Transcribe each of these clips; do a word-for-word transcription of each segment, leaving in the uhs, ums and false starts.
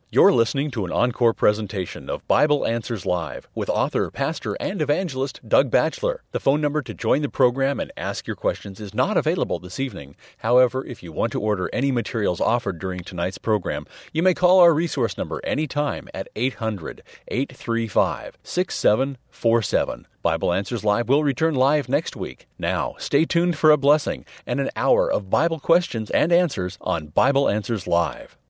You're listening to an encore presentation of Bible Answers Live with author, pastor, and evangelist Doug Batchelor. The phone number to join the program and ask your questions is not available this evening. However, if you want to order any materials offered during tonight's program, you may call our resource number anytime at eight hundred, eight three five, six seven four seven. Bible Answers Live will return live next week. Now, stay tuned for a blessing and an hour of Bible questions and answers on Bible Answers Live.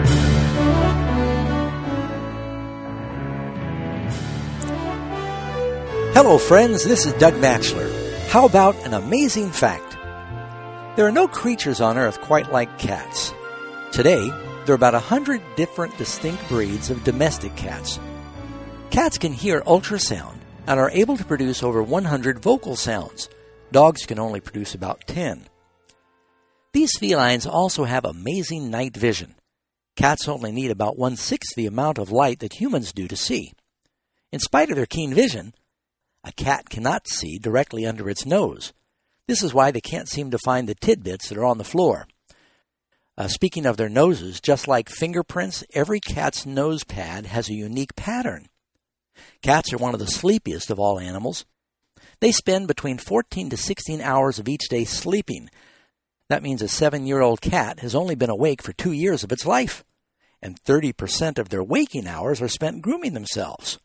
Hello, friends. This is Doug Batchelor. How about an amazing fact? There are no creatures on earth quite like cats. Today, there are about a hundred different distinct breeds of domestic cats. Cats can hear ultrasound and are able to produce over one hundred vocal sounds. Dogs can only produce about ten. These felines also have amazing night vision. Cats only need about one-sixth the amount of light that humans do to see. In spite of their keen vision, a cat cannot see directly under its nose. This is why they can't seem to find the tidbits that are on the floor. Uh, speaking of their noses, just like fingerprints, every cat's nose pad has a unique pattern. Cats are one of the sleepiest of all animals. They spend between fourteen to sixteen hours of each day sleeping. That means a seven-year-old cat has only been awake for two years of its life, and thirty percent of their waking hours are spent grooming themselves.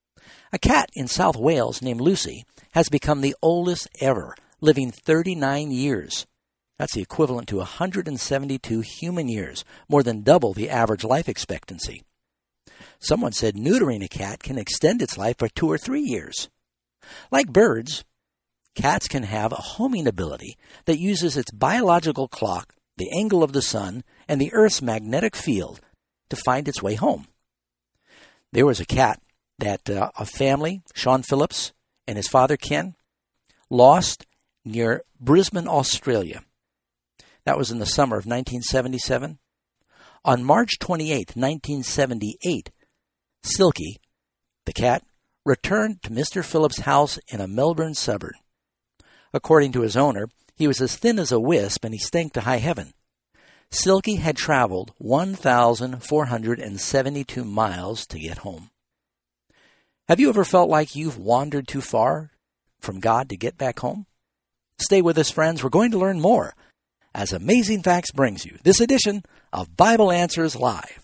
A cat in South Wales named Lucy has become the oldest ever, living thirty-nine years. That's the equivalent to one hundred seventy-two human years, more than double the average life expectancy. Someone said neutering a cat can extend its life by two or three years. Like birds, cats can have a homing ability that uses its biological clock, the angle of the sun, and the Earth's magnetic field to find its way home. There was a cat that uh, a family, Sean Phillips and his father Ken, lost near Brisbane, Australia. That was in the summer of nineteen seventy-seven. On March twenty-eighth, nineteen seventy-eight, Silky, the cat, returned to Mister Phillips' house in a Melbourne suburb. According to his owner, he was as thin as a wisp and he stank to high heaven. Silky had traveled one thousand four hundred seventy-two miles to get home. Have you ever felt like you've wandered too far from God to get back home? Stay with us, friends. We're going to learn more as Amazing Facts brings you this edition of Bible Answers Live.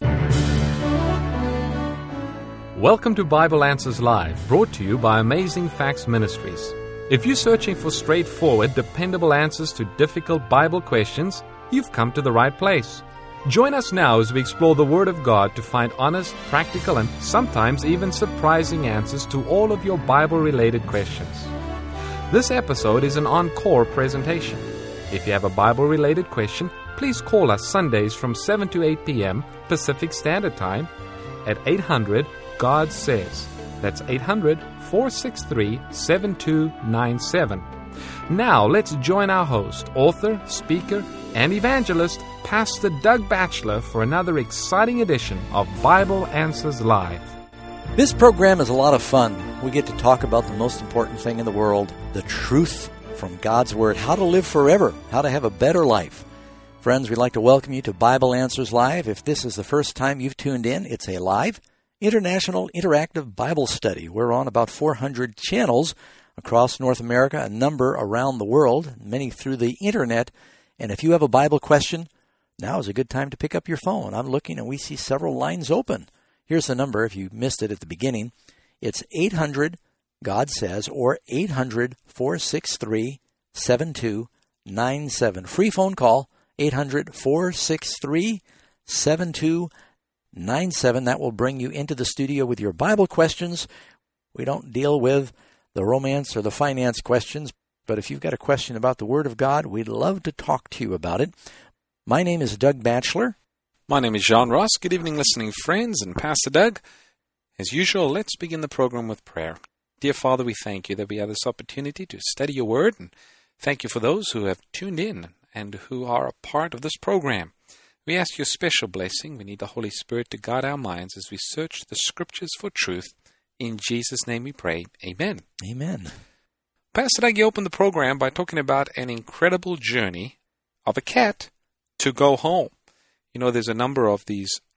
Welcome to Bible Answers Live, brought to you by Amazing Facts Ministries. If you're searching for straightforward, dependable answers to difficult Bible questions, you've come to the right place. Join us now as we explore the Word of God to find honest, practical, and sometimes even surprising answers to all of your Bible-related questions. This episode is an encore presentation. If you have a Bible-related question, please call us Sundays from seven to eight p.m. Pacific Standard Time at eight hundred God Says. That's eight hundred, four six three, seven two nine seven. Now, let's join our host, author, speaker, and evangelist, Pastor Doug Batchelor, for another exciting edition of Bible Answers Live. This program is a lot of fun. We get to talk about the most important thing in the world, the truth from God's Word, how to live forever, how to have a better life. Friends, we'd like to welcome you to Bible Answers Live. If this is the first time you've tuned in, it's a live, international, interactive Bible study. We're on about four hundred channels across North America, a number around the world, many through the Internet. And if you have a Bible question, now is a good time to pick up your phone. I'm looking and we see several lines open. Here's the number if you missed it at the beginning. It's eight hundred God Says or eight hundred, four six three, seven two nine seven. Free phone call, eight hundred, four six three, seven two nine seven. That will bring you into the studio with your Bible questions. We don't deal with the romance or the finance questions, but if you've got a question about the Word of God, we'd love to talk to you about it. My name is Doug Batchelor. My name is John Ross. Good evening, listening friends and Pastor Doug. As usual, let's begin the program with prayer. Dear Father, we thank you that we have this opportunity to study your Word, and thank you for those who have tuned in and who are a part of this program. We ask your special blessing. We need the Holy Spirit to guide our minds as we search the Scriptures for truth. In Jesus' name we pray. Amen. Amen. Pastor Doug, you opened the program by talking about an incredible journey of a cat to go home. You know, there's a number of these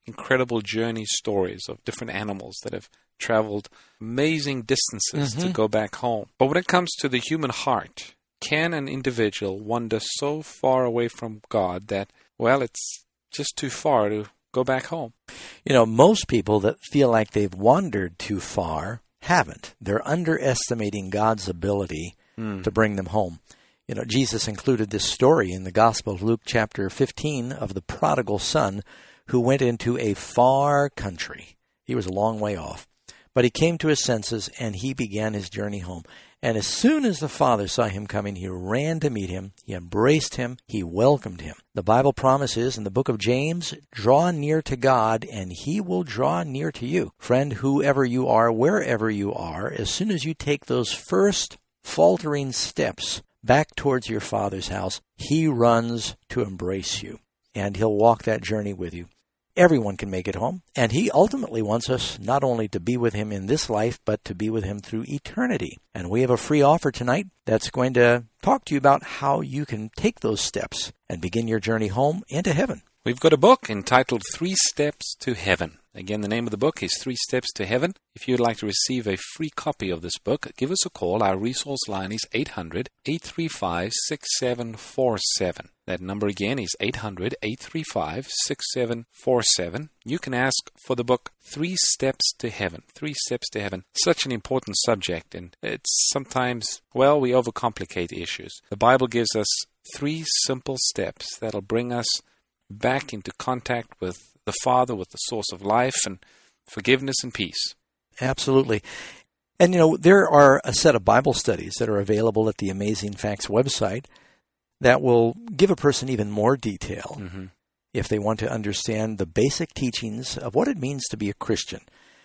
incredible journey stories of different animals that have traveled amazing distances mm-hmm. to go back home. But when it comes to the human heart, can an individual wander so far away from God that, well, it's just too far to go back home? You know, most people that feel like they've wandered too far haven't. They're underestimating God's ability mm. to bring them home. You know, Jesus included this story in the Gospel of Luke chapter fifteen of the prodigal son who went into a far country. He was a long way off. But he came to his senses and he began his journey home. And as soon as the father saw him coming, he ran to meet him. He embraced him. He welcomed him. The Bible promises in the book of James, draw near to God and he will draw near to you. Friend, whoever you are, wherever you are, as soon as you take those first faltering steps back towards your Father's house, he runs to embrace you, and he'll walk that journey with you. Everyone can make it home, and he ultimately wants us not only to be with him in this life, but to be with him through eternity. And we have a free offer tonight that's going to talk to you about how you can take those steps and begin your journey home into heaven. We've got a book entitled Three Steps to Heaven. Again, the name of the book is Three Steps to Heaven. If you'd like to receive a free copy of this book, give us a call. Our resource line is eight hundred, eight three five, six seven four seven. That number again is eight hundred, eight three five, six seven four seven. You can ask for the book Three Steps to Heaven. Three Steps to Heaven. Such an important subject, and it's sometimes, well, we overcomplicate issues. The Bible gives us three simple steps that'll bring us back into contact with the Father, with the source of life and forgiveness and peace. Absolutely. And, you know, there are a set of Bible studies that are available at the Amazing Facts website that will give a person even more detail mm-hmm. if they want to understand the basic teachings of what it means to be a Christian.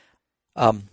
Um,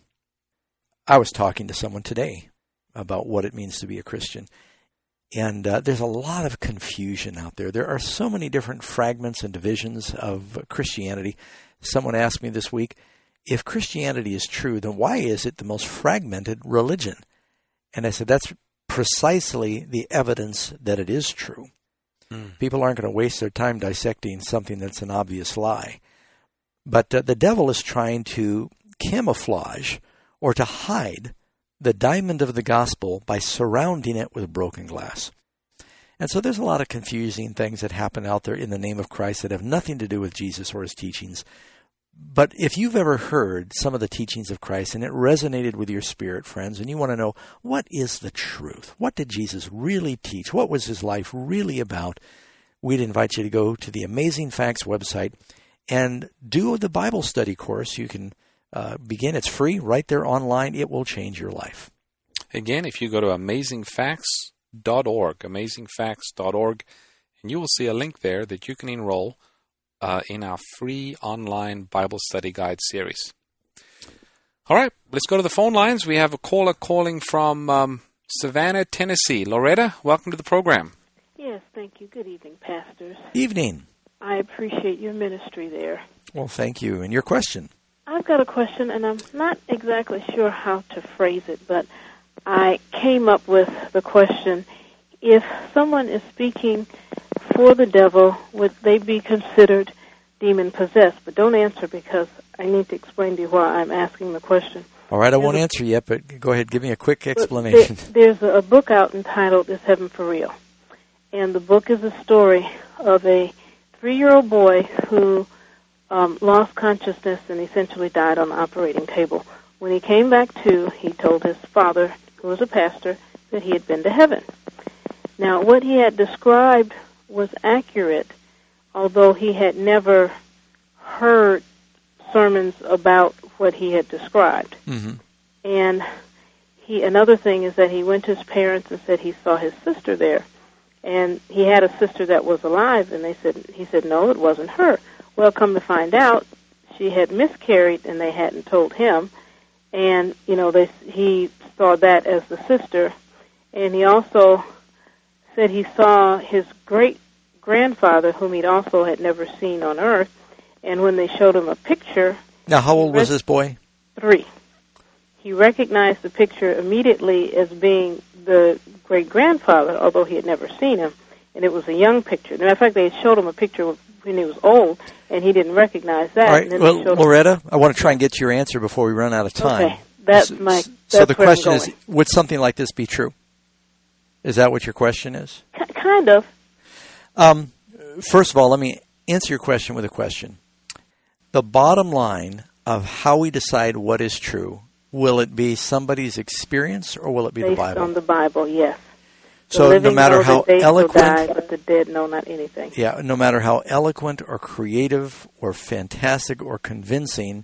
I was talking to someone today about what it means to be a Christian. And uh, there's a lot of confusion out there. There are so many different fragments and divisions of Christianity. Someone asked me this week, if Christianity is true, then why is it the most fragmented religion? And I said, that's precisely the evidence that it is true. Mm. People aren't going to waste their time dissecting something that's an obvious lie. But uh, the devil is trying to camouflage or to hide the diamond of the gospel by surrounding it with broken glass. And so there's a lot of confusing things that happen out there in the name of Christ that have nothing to do with Jesus or his teachings. But if you've ever heard some of the teachings of Christ and it resonated with your spirit, friends, and you want to know what is the truth, what did Jesus really teach, what was his life really about, we'd invite you to go to the Amazing Facts website and do the Bible study course. You can Uh, begin. It's free right there online. It will change your life. Again, if you go to amazing facts dot org, amazing facts dot org, and you will see a link there that you can enroll uh, in our free online Bible study guide series. All right, let's go to the phone lines. We have a caller calling from um, Savannah, Tennessee. Loretta, welcome to the program. Yes, thank you. Good evening, pastors. Evening. I appreciate your ministry there. Well, thank you. And your question? I've got a question, and I'm not exactly sure how to phrase it, but I came up with the question, if someone is speaking for the devil, would they be considered demon-possessed? But don't answer, because I need to explain to you why I'm asking the question. All right, I won't answer yet, but go ahead, give me a quick explanation. There, there's a book out entitled Is Heaven for Real? And the book is a story of a three-year-old boy who Um, lost consciousness and essentially died on the operating table. When he came back to, he told his father, who was a pastor, that he had been to heaven. Now, what he had described was accurate, although he had never heard sermons about what he had described. Mm-hmm. And he, another thing is that he went to his parents and said he saw his sister there. And he had a sister that was alive, and they said, he said, no, it wasn't her. Well, come to find out, she had miscarried, and they hadn't told him. And, you know, they, he saw that as the sister. And he also said he saw his great-grandfather, whom he also had never seen on earth. And when they showed him a picture... Now, how old was this boy? Three. He recognized the picture immediately as being the great-grandfather, although he had never seen him. And it was a young picture. As a matter of fact, they showed him a picture when he was old, and he didn't recognize that. All right, and then well, they showed Loretta, I want to try and get to your answer before we run out of time. Okay, that's so, my. That's so the where question I'm is, going. would something like this be true? Is that what your question is? K- kind of. Um, first of all, let me answer your question with a question. The bottom line of how we decide what is true, will it be somebody's experience or will it be Based the Bible? on the Bible, yes. The So no living matter know how that they will eloquent, die, but the dead know not anything. yeah, no matter how eloquent or creative or fantastic or convincing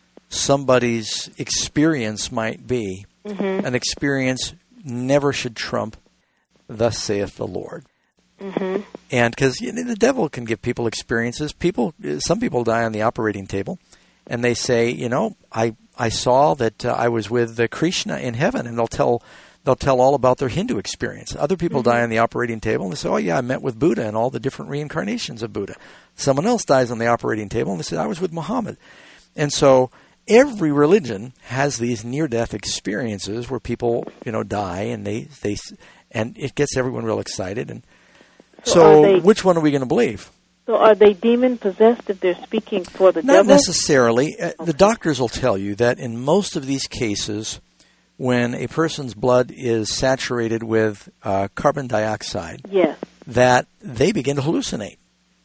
somebody's experience might be, Mm-hmm. an experience never should trump "Thus saith the Lord." Mm-hmm. And because you know, the devil can give people experiences. People, some people die on the operating table, and they say, you know, I I saw that uh, I was with uh, Krishna in heaven, and they'll tell they'll tell all about their Hindu experience. Other people Mm-hmm. die on the operating table, and they say, oh yeah, I met with Buddha and all the different reincarnations of Buddha. Someone else dies on the operating table, and they say, I was with Muhammad. And so every religion has these near-death experiences where people, you know, die, and they they and it gets everyone real excited. And So so, are they- which one are we going to believe? So are they demon-possessed if they're speaking for the Not devil? necessarily. Uh, The doctors will tell you that in most of these cases, when a person's blood is saturated with uh, carbon dioxide, Yes. that they begin to hallucinate.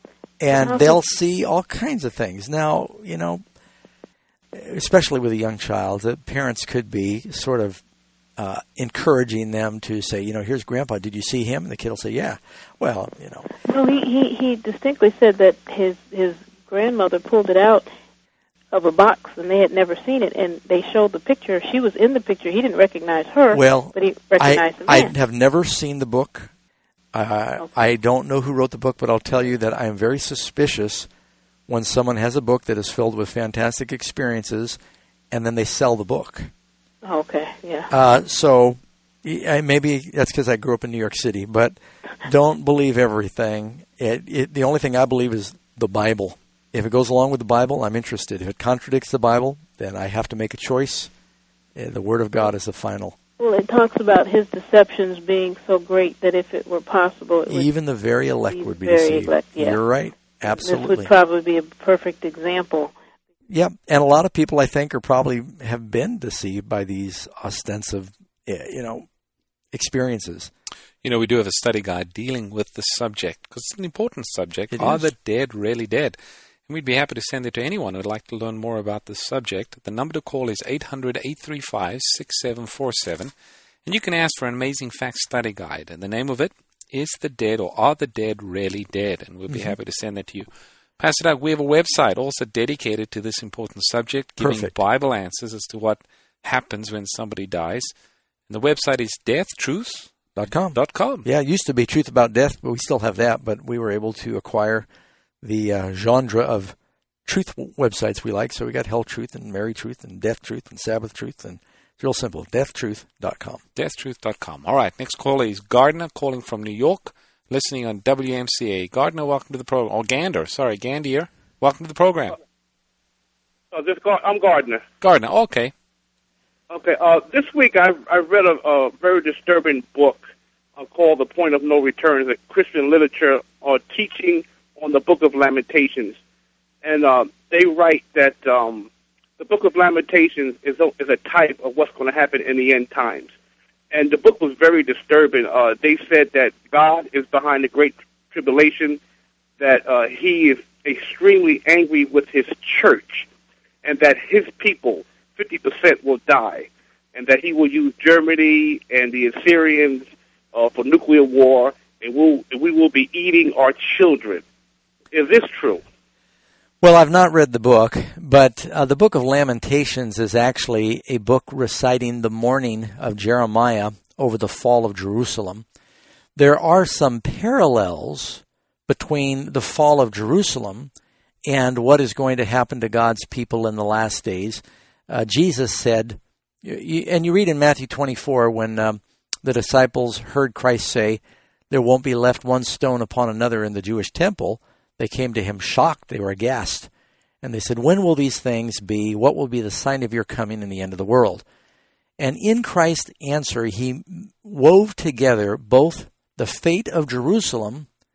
And How they'll can- see all kinds of things. Now, you know, especially with a young child, the parents could be sort of uh, encouraging them to say, you know, here's Grandpa, did you see him? And the kid will say, yeah. Well, you know. No, he, he, he distinctly said that his his grandmother pulled it out of a box, and they had never seen it, and they showed the picture. She was in the picture. He didn't recognize her, Well, but he recognized I, the man. I have never seen the book. Uh, Okay. I don't know who wrote the book, but I'll tell you that I am very suspicious when someone has a book that is filled with fantastic experiences, and then they sell the book. Okay, yeah. Uh, so I, maybe that's because I grew up in New York City, but don't believe everything. It, it, the only thing I believe is the Bible. If it goes along with the Bible, I'm interested. If it contradicts the Bible, then I have to make a choice. Uh, The Word of God is the final. Well, it talks about his deceptions being so great that if it were possible, it would, Even the very elect Even would be very deceived. elect, yeah. You're right. this Absolutely. would probably be a perfect example. Yep. And a lot of people, I think, are probably have been deceived by these ostensive, eh, you know, experiences. You know, we do have a study guide dealing with the subject because it's an important subject. It Are is. the dead really dead? And we'd be happy to send it to anyone who'd like to learn more about this subject. The number to call is eight hundred, eight three five, six seven four seven. And you can ask for an Amazing Facts study guide. And the name of it is The Dead, or Are the Dead Really Dead? And we'll be Mm-hmm. happy to send that to you. Pastor Doug, we have a website also dedicated to this important subject, giving Perfect. Bible answers as to what happens when somebody dies. And the website is death truth Dot com. dot com. Yeah, it used to be Truth About Death, but we still have that. But we were able to acquire the uh, genre of truth w- websites we like. So we got Hell Truth and Mary Truth and Death Truth and Sabbath Truth. And it's real simple, death truth dot com. death truth dot com. All right, next caller is Gardner calling from New York, listening on W M C A. Gardner, welcome to the program. Oh, Gander, sorry, Gandier. Welcome to the program. Uh, this Gar- I'm Gardner. Gardner, okay. Okay. Uh, this week I I read a, a very disturbing book uh, called "The Point of No Return." It's a Christian literature uh, teaching on the Book of Lamentations, and uh, they write that um, the Book of Lamentations is a, is a type of what's going to happen in the end times. And the book was very disturbing. Uh, they said that God is behind the Great Tribulation, that uh, He is extremely angry with His church, and that His people, fifty percent, will die, and that He will use Germany and the Assyrians uh, for nuclear war, and we'll, we will be eating our children. Is this true? Well, I've not read the book, but uh, the Book of Lamentations is actually a book reciting the mourning of Jeremiah over the fall of Jerusalem. There are some parallels between the fall of Jerusalem and what is going to happen to God's people in the last days. Uh, Jesus said, you, and you read in Matthew twenty-four when um, the disciples heard Christ say, there won't be left one stone upon another in the Jewish temple. They came to him shocked. They were aghast. And they said, when will these things be? What will be the sign of your coming in the end of the world? And in Christ's answer, he wove together both the fate of Jerusalem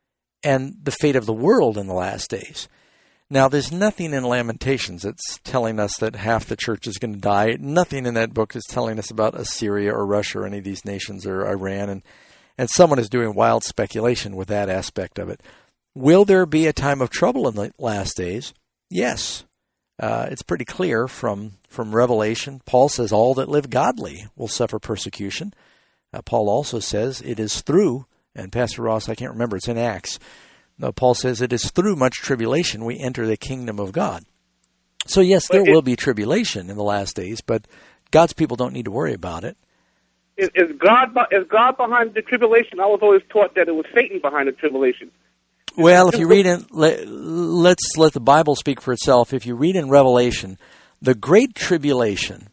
and the fate of the world in the last days. Now, there's nothing in Lamentations that's telling us that half the church is going to die. Nothing in that book is telling us about Assyria or Russia or any of these nations or Iran. And, and someone is doing wild speculation with that aspect of it. Will there be a time of trouble in the last days? Yes. Uh, it's pretty clear from, from Revelation. Paul says all that live godly will suffer persecution. Uh, Paul also says it is through, and Pastor Ross, I can't remember, it's in Acts. No, Paul says it is through much tribulation we enter the kingdom of God. So yes, there will be tribulation in the last days, but God's people don't need to worry about it. Is, is God is God behind the tribulation? I was always taught that it was Satan behind the tribulation. Well, if you read in, let, let's let the Bible speak for itself. If you read in Revelation, the Great Tribulation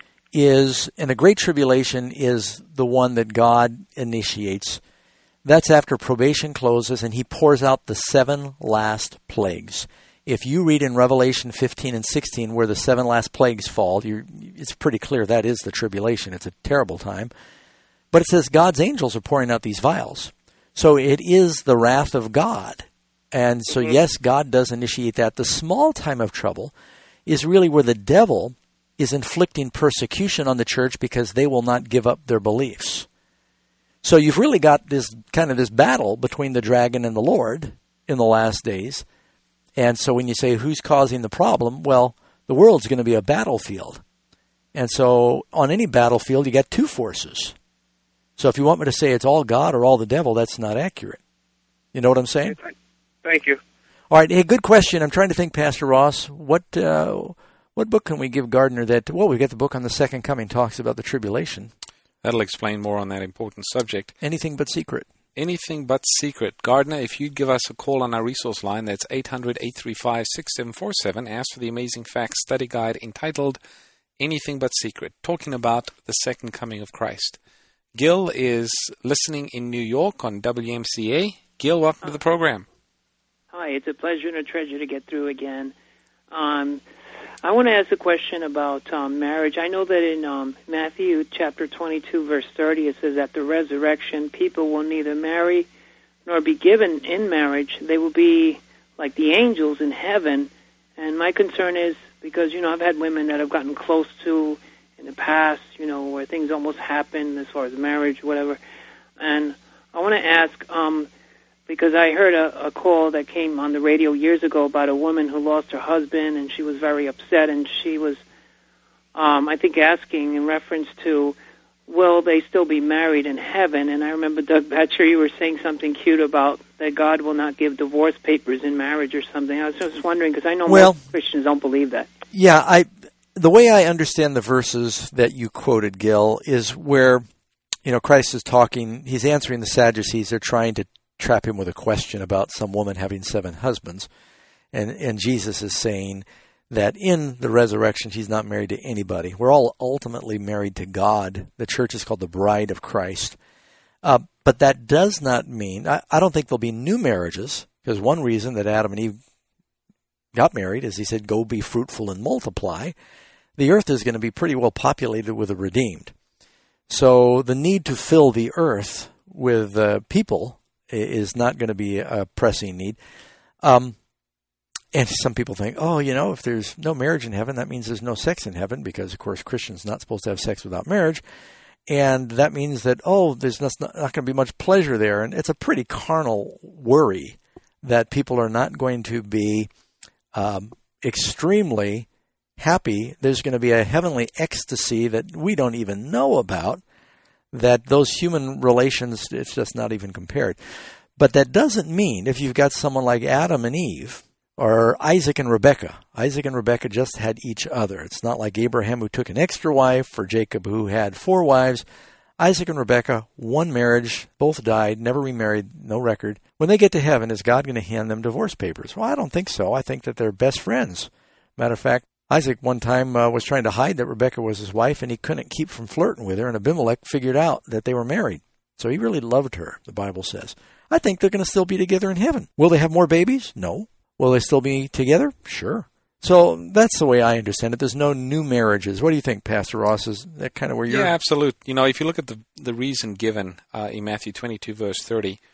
is, and the Great Tribulation is the one that God initiates. That's after probation closes and he pours out the seven last plagues. If you read in Revelation fifteen and sixteen where the seven last plagues fall, you're, it's pretty clear that is the tribulation. It's a terrible time. But it says God's angels are pouring out these vials. So it is the wrath of God. And so, mm-hmm. yes, God does initiate that. The small time of trouble is really where the devil is inflicting persecution on the church because they will not give up their beliefs. So you've really got this kind of this battle between the dragon and the Lord in the last days. And so when you say who's causing the problem, well, the world's going to be a battlefield. And so on any battlefield, you got two forces. So if you want me to say it's all God or all the devil, that's not accurate. You know what I'm saying? Thank you. All right. Hey, good question. I'm trying to think, Pastor Ross, what uh, what book can we give Gardner that, well, we've got the book on the Second Coming, talks about the tribulation. That'll explain more on that important subject. Anything but secret. Anything but secret. Gardner, if you'd give us a call on our resource line, that's eight hundred, eight three five, six seven four seven, ask for the Amazing Facts study guide entitled Anything But Secret, talking about the Second Coming of Christ. Gil is listening in New York on W M C A. Gil, welcome to the program. Hi, it's a pleasure and a treasure to get through again. Um, I want to ask a question about um, marriage. I know that in um, Matthew chapter twenty-two, verse thirty, it says, at the resurrection, people will neither marry nor be given in marriage. They will be like the angels in heaven. And my concern is, because, you know, I've had women that I've gotten close to in the past, you know, where things almost happen as far as marriage, whatever. And I want to ask, um, because I heard a, a call that came on the radio years ago about a woman who lost her husband, and she was very upset, and she was, um, I think, asking in reference to, will they still be married in heaven? And I remember, Doug Batchelor, you were saying something cute about that God will not give divorce papers in marriage or something. I was just wondering, because I know well, most Christians don't believe that. Yeah, I the way I understand the verses that you quoted, Gil, is where, you know, Christ is talking, he's answering the Sadducees. They're trying to trap him with a question about some woman having seven husbands. And and Jesus is saying that in the resurrection, she's not married to anybody. We're all ultimately married to God. The church is called the bride of Christ. Uh, but that does not mean, I, I don't think there'll be new marriages, because one reason that Adam and Eve got married is he said, go be fruitful and multiply. The earth is going to be pretty well populated with the redeemed. So the need to fill the earth with uh, people is not going to be a pressing need. Um, and some people think, oh, you know, if there's no marriage in heaven, that means there's no sex in heaven, because, of course, Christians are not supposed to have sex without marriage. And that means that, oh, there's not, not going to be much pleasure there. And it's a pretty carnal worry that people are not going to be um, extremely happy. There's going to be a heavenly ecstasy that we don't even know about, that those human relations, it's just not even compared. But that doesn't mean if you've got someone like Adam and Eve or Isaac and Rebekah. Isaac and Rebekah just had each other. It's not like Abraham, who took an extra wife, or Jacob, who had four wives. Isaac and Rebekah, one marriage, both died, never remarried, no record. When they get to heaven, is God going to hand them divorce papers? Well, I don't think so. I think that they're best friends. Matter of fact, Isaac one time uh, was trying to hide that Rebekah was his wife, and he couldn't keep from flirting with her, and Abimelech figured out that they were married. So he really loved her, the Bible says. I think they're going to still be together in heaven. Will they have more babies? No. Will they still be together? Sure. So that's the way I understand it. There's no new marriages. What do you think, Pastor Ross? Is that kind of where you're... Yeah, absolutely. You know, if you look at the the reason given uh, in Matthew twenty-two, verse thirty,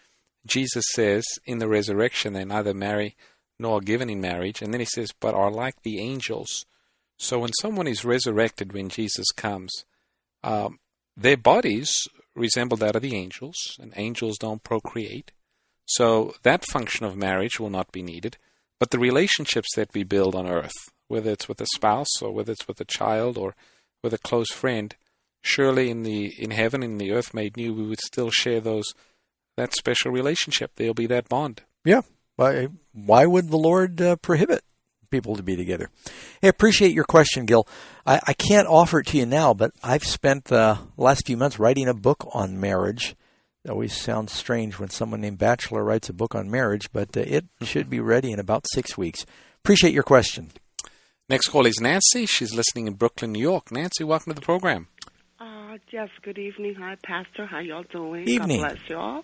Jesus says in the resurrection they neither marry nor are given in marriage. And then he says, but are like the angels. So when someone is resurrected when Jesus comes, um, their bodies resemble that of the angels, and angels don't procreate. So that function of marriage will not be needed. But the relationships that we build on earth, whether it's with a spouse or whether it's with a child or with a close friend, surely in the in heaven, in the earth made new, we would still share those that special relationship. There'll be that bond. Yeah. Why, why would the Lord uh, prohibit people to be together? Hey, I appreciate your question, Gil. I, I can't offer it to you now, but I've spent the last few months writing a book on marriage. It always sounds strange when someone named Batchelor writes a book on marriage, but uh, it should be ready in about six weeks. Appreciate your question. Next call is Nancy. She's listening in Brooklyn, New York. Nancy, welcome to the program. Uh, yes, good evening. Hi, Pastor. How y'all doing? Evening. God bless y'all.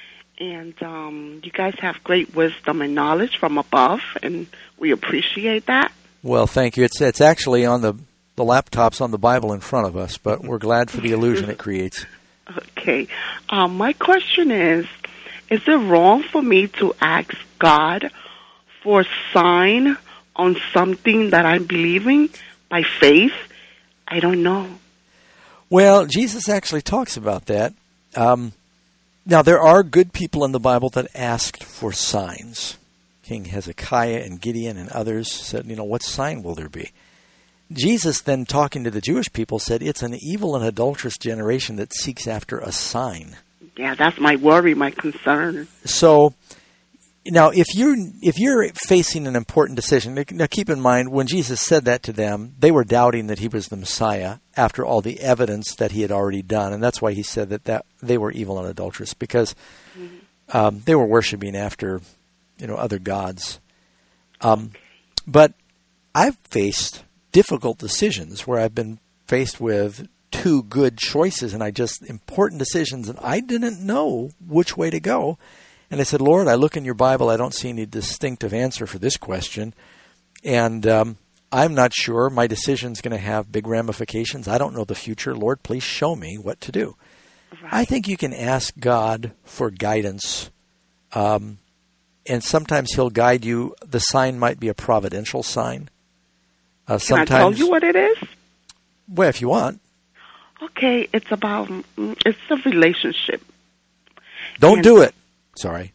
And um, you guys have great wisdom and knowledge from above, and we appreciate that. Well, thank you. It's it's actually on the, the laptops on the Bible in front of us, but we're glad for the illusion it creates. Okay. Um, my question is, is it wrong for me to ask God for a sign on something that I'm believing by faith? I don't know. Well, Jesus actually talks about that. Um, now, there are good people in the Bible that asked for signs. King Hezekiah and Gideon and others said, you know, what sign will there be? Jesus then, talking to the Jewish people, said, it's an evil and adulterous generation that seeks after a sign. Yeah, that's my worry, my concern. So, now, if you're, if you're facing an important decision, now keep in mind, when Jesus said that to them, they were doubting that he was the Messiah after all the evidence that he had already done. And that's why he said that, that they were evil and adulterous, because mm-hmm. um, they were worshiping after, you know, other gods. Um, but I've faced difficult decisions where I've been faced with two good choices, and I just, important decisions, and I didn't know which way to go. And I said, Lord, I look in your Bible, I don't see any distinctive answer for this question. And um, I'm not sure my decision's going to have big ramifications. I don't know the future. Lord, please show me what to do. Right. I think you can ask God for guidance. Um, and sometimes he'll guide you. The sign might be a providential sign. Uh, Can I tell you what it is? Well, if you want. Okay, it's about, it's a relationship. Don't and do it. Sorry.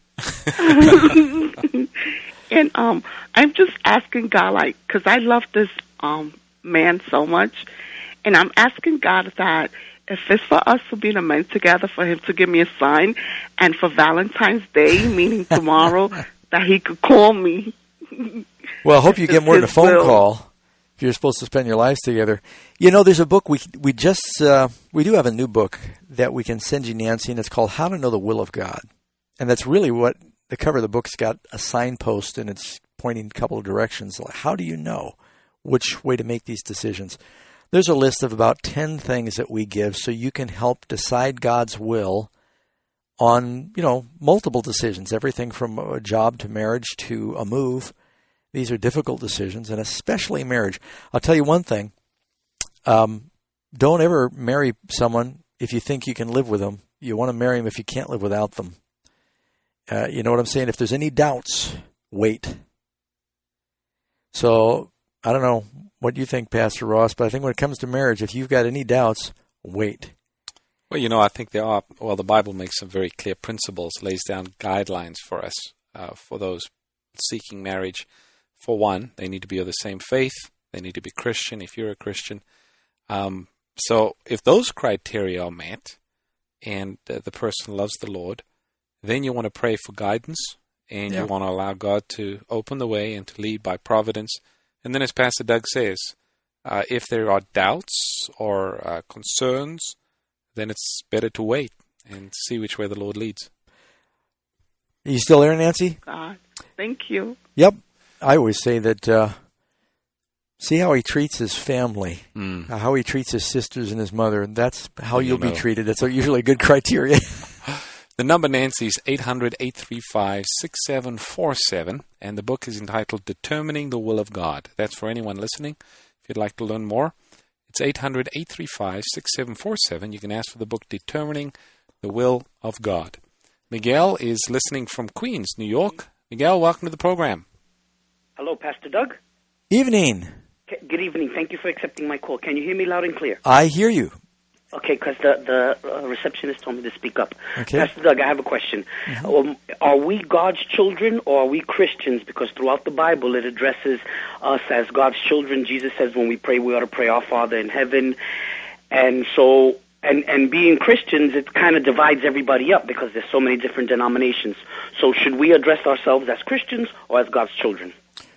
And um, I'm just asking God, like, because I love this um man so much, and I'm asking God that if it's for us to be the men together, for him to give me a sign, and for Valentine's Day, meaning tomorrow, that he could call me. Well, I hope you get more than a phone will. call if you're supposed to spend your lives together. You know, there's a book, we we just, uh, we do have a new book that we can send you, Nancy, and it's called How to Know the Will of God. And that's really what the cover of the book's got, a signpost, and it's pointing a couple of directions. How do you know which way to make these decisions? There's a list of about ten things that we give so you can help decide God's will on, you know, multiple decisions, everything from a job to marriage to a move. These are difficult decisions, and especially marriage. I'll tell you one thing. Um, don't ever marry someone if you think you can live with them. You want to marry them if you can't live without them. Uh, you know what I'm saying? If there's any doubts, wait. So, I don't know what you think, Pastor Ross, but I think when it comes to marriage, if you've got any doubts, wait. Well, you know, I think there are, well, the Bible makes some very clear principles, lays down guidelines for us, uh, for those seeking marriage. For one, they need to be of the same faith. They need to be Christian if you're a Christian. Um, so if those criteria are met and uh, the person loves the Lord, then you want to pray for guidance, and yeah. you want to allow God to open the way and to lead by providence. And then as Pastor Doug says, uh, if there are doubts or uh, concerns, then it's better to wait and see which way the Lord leads. Are you still there, Nancy? God, thank you. Yep. I always say that, uh, see how he treats his family, mm. uh, how he treats his sisters and his mother. That's how you'll you know. be treated. That's usually a good criteria. The number, Nancy, is eight hundred, eight three five, six seven four seven, and the book is entitled Determining the Will of God. That's for anyone listening. If you'd like to learn more, it's eight hundred, eight three five, six seven four seven. You can ask for the book Determining the Will of God. Miguel is listening from Queens, New York. Miguel, welcome to the program. Hello, Pastor Doug. Evening. Good evening. Thank you for accepting my call. Can you hear me loud and clear? I hear you. Okay, because the, the uh, receptionist told me to speak up. Okay. Pastor Doug, I have a question. Mm-hmm. Um, are we God's children or are we Christians? Because throughout the Bible it addresses us as God's children. Jesus says when we pray, we ought to pray, Our Father in heaven. And so, and, and being Christians, it kind of divides everybody up because there's so many different denominations. So should we address ourselves as Christians or as God's children?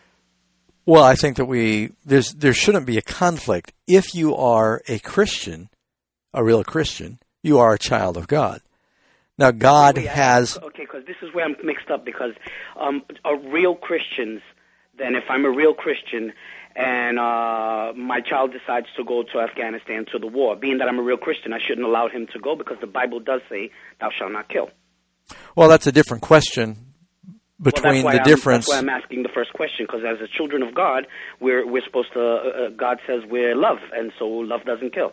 Well, I think that we there's there shouldn't be a conflict. If you are a Christian, a real Christian, you are a child of God. Now, God Wait, has... Okay, because this is where I'm mixed up, because um, are real Christians, then if I'm a real Christian and uh, my child decides to go to Afghanistan to the war, being that I'm a real Christian, I shouldn't allow him to go because the Bible does say, thou shalt not kill. Well, that's a different question between well, the I'm, difference... That's why I'm asking the first question, because as the children of God, we're, we're supposed to... Uh, God says we're love, and so love doesn't kill.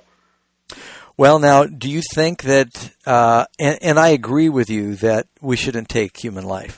Well, now, do you think that, uh, and, and I agree with you that we shouldn't take human life,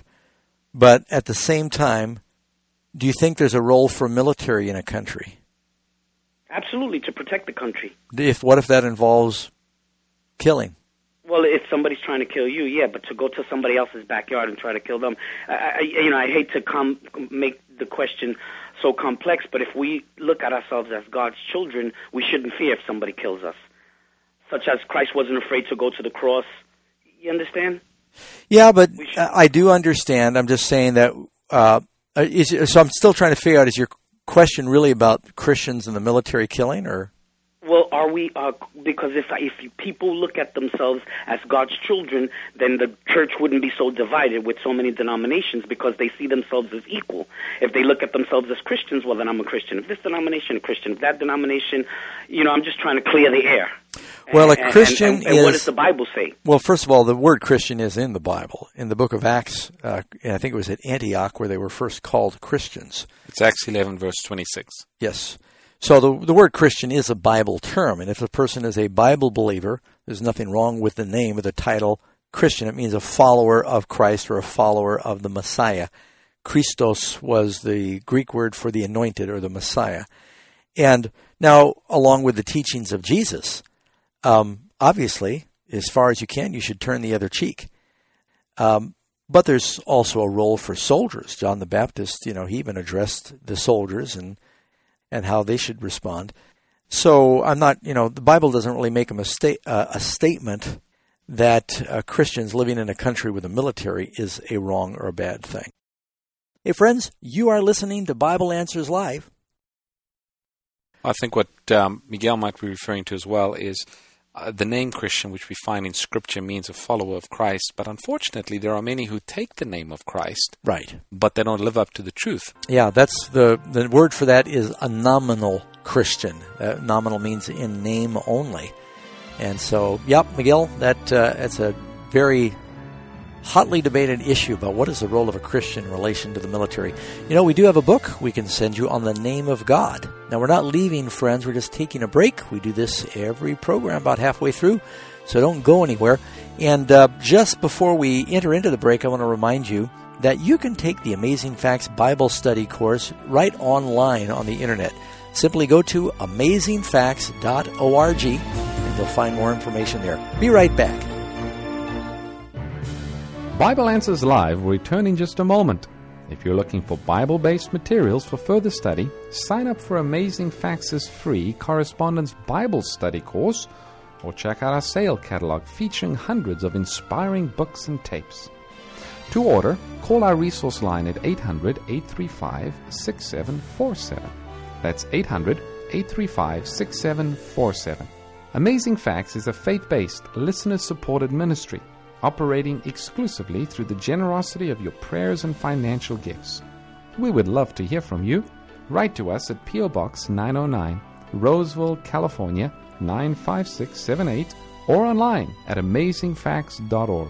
but at the same time, do you think there's a role for military in a country? Absolutely, to protect the country. If what if that involves killing? Well, if somebody's trying to kill you, yeah, but to go to somebody else's backyard and try to kill them, I, I, you know, I hate to com- make the question so complex, but if we look at ourselves as God's children, we shouldn't fear if somebody kills us. Such as Christ wasn't afraid to go to the cross. You understand? Yeah, but I do understand. I'm just saying that, uh, is, so I'm still trying to figure out, is your question really about Christians and the military killing, or? Well, are we, uh, because if if people look at themselves as God's children, then the church wouldn't be so divided with so many denominations because they see themselves as equal. If they look at themselves as Christians, well, then I'm a Christian. If this denomination, a Christian. If that denomination, you know, I'm just trying to clear the air. Well, and, a Christian and, and, and is... what does the Bible say? Well, first of all, the word Christian is in the Bible. In the book of Acts, uh, and I think it was at Antioch where they were first called Christians. It's Acts eleven, verse twenty-six. Yes. So the the word Christian is a Bible term, and if a person is a Bible believer, there's nothing wrong with the name or the title Christian. It means a follower of Christ or a follower of the Messiah. Christos was the Greek word for the anointed or the Messiah. And now, along with the teachings of Jesus, um, obviously, as far as you can, you should turn the other cheek. Um, but there's also a role for soldiers. John the Baptist, you know, he even addressed the soldiers and and how they should respond. So I'm not, you know, the Bible doesn't really make a mistake, uh, a statement that uh, Christians living in a country with a military is a wrong or a bad thing. Hey, friends, you are listening to Bible Answers Live. I think what um, Miguel might be referring to as well is uh, the name Christian, which we find in Scripture, means a follower of Christ. But unfortunately, there are many who take the name of Christ, right, but they don't live up to the truth. Yeah, that's the the word for that is a nominal Christian. Uh, nominal means in name only. And so, yep, Miguel, that uh, that's a very hotly debated issue about what is the role of a Christian in relation to the military. You know, we do have a book we can send you on the name of God. Now, we're not leaving, friends. We're just taking a break. We do this every program about halfway through, so don't go anywhere. And uh, just before we enter into the break, I want to remind you that you can take the Amazing Facts Bible Study course right online on the Internet. Simply go to amazing facts dot org and you'll find more information there. Be right back. Bible Answers Live will return in just a moment. If you're looking for Bible-based materials for further study, sign up for Amazing Facts' free Correspondence Bible Study course, or check out our sale catalog featuring hundreds of inspiring books and tapes. To order, call our resource line at eight hundred, eight three five, six seven four seven. That's eight hundred, eight three five, six seven four seven. Amazing Facts is a faith-based, listener-supported ministry operating exclusively through the generosity of your prayers and financial gifts. We would love to hear from you. Write to us at P O Box nine oh nine, Roseville, California nine five six seven eight, or online at amazing facts dot org.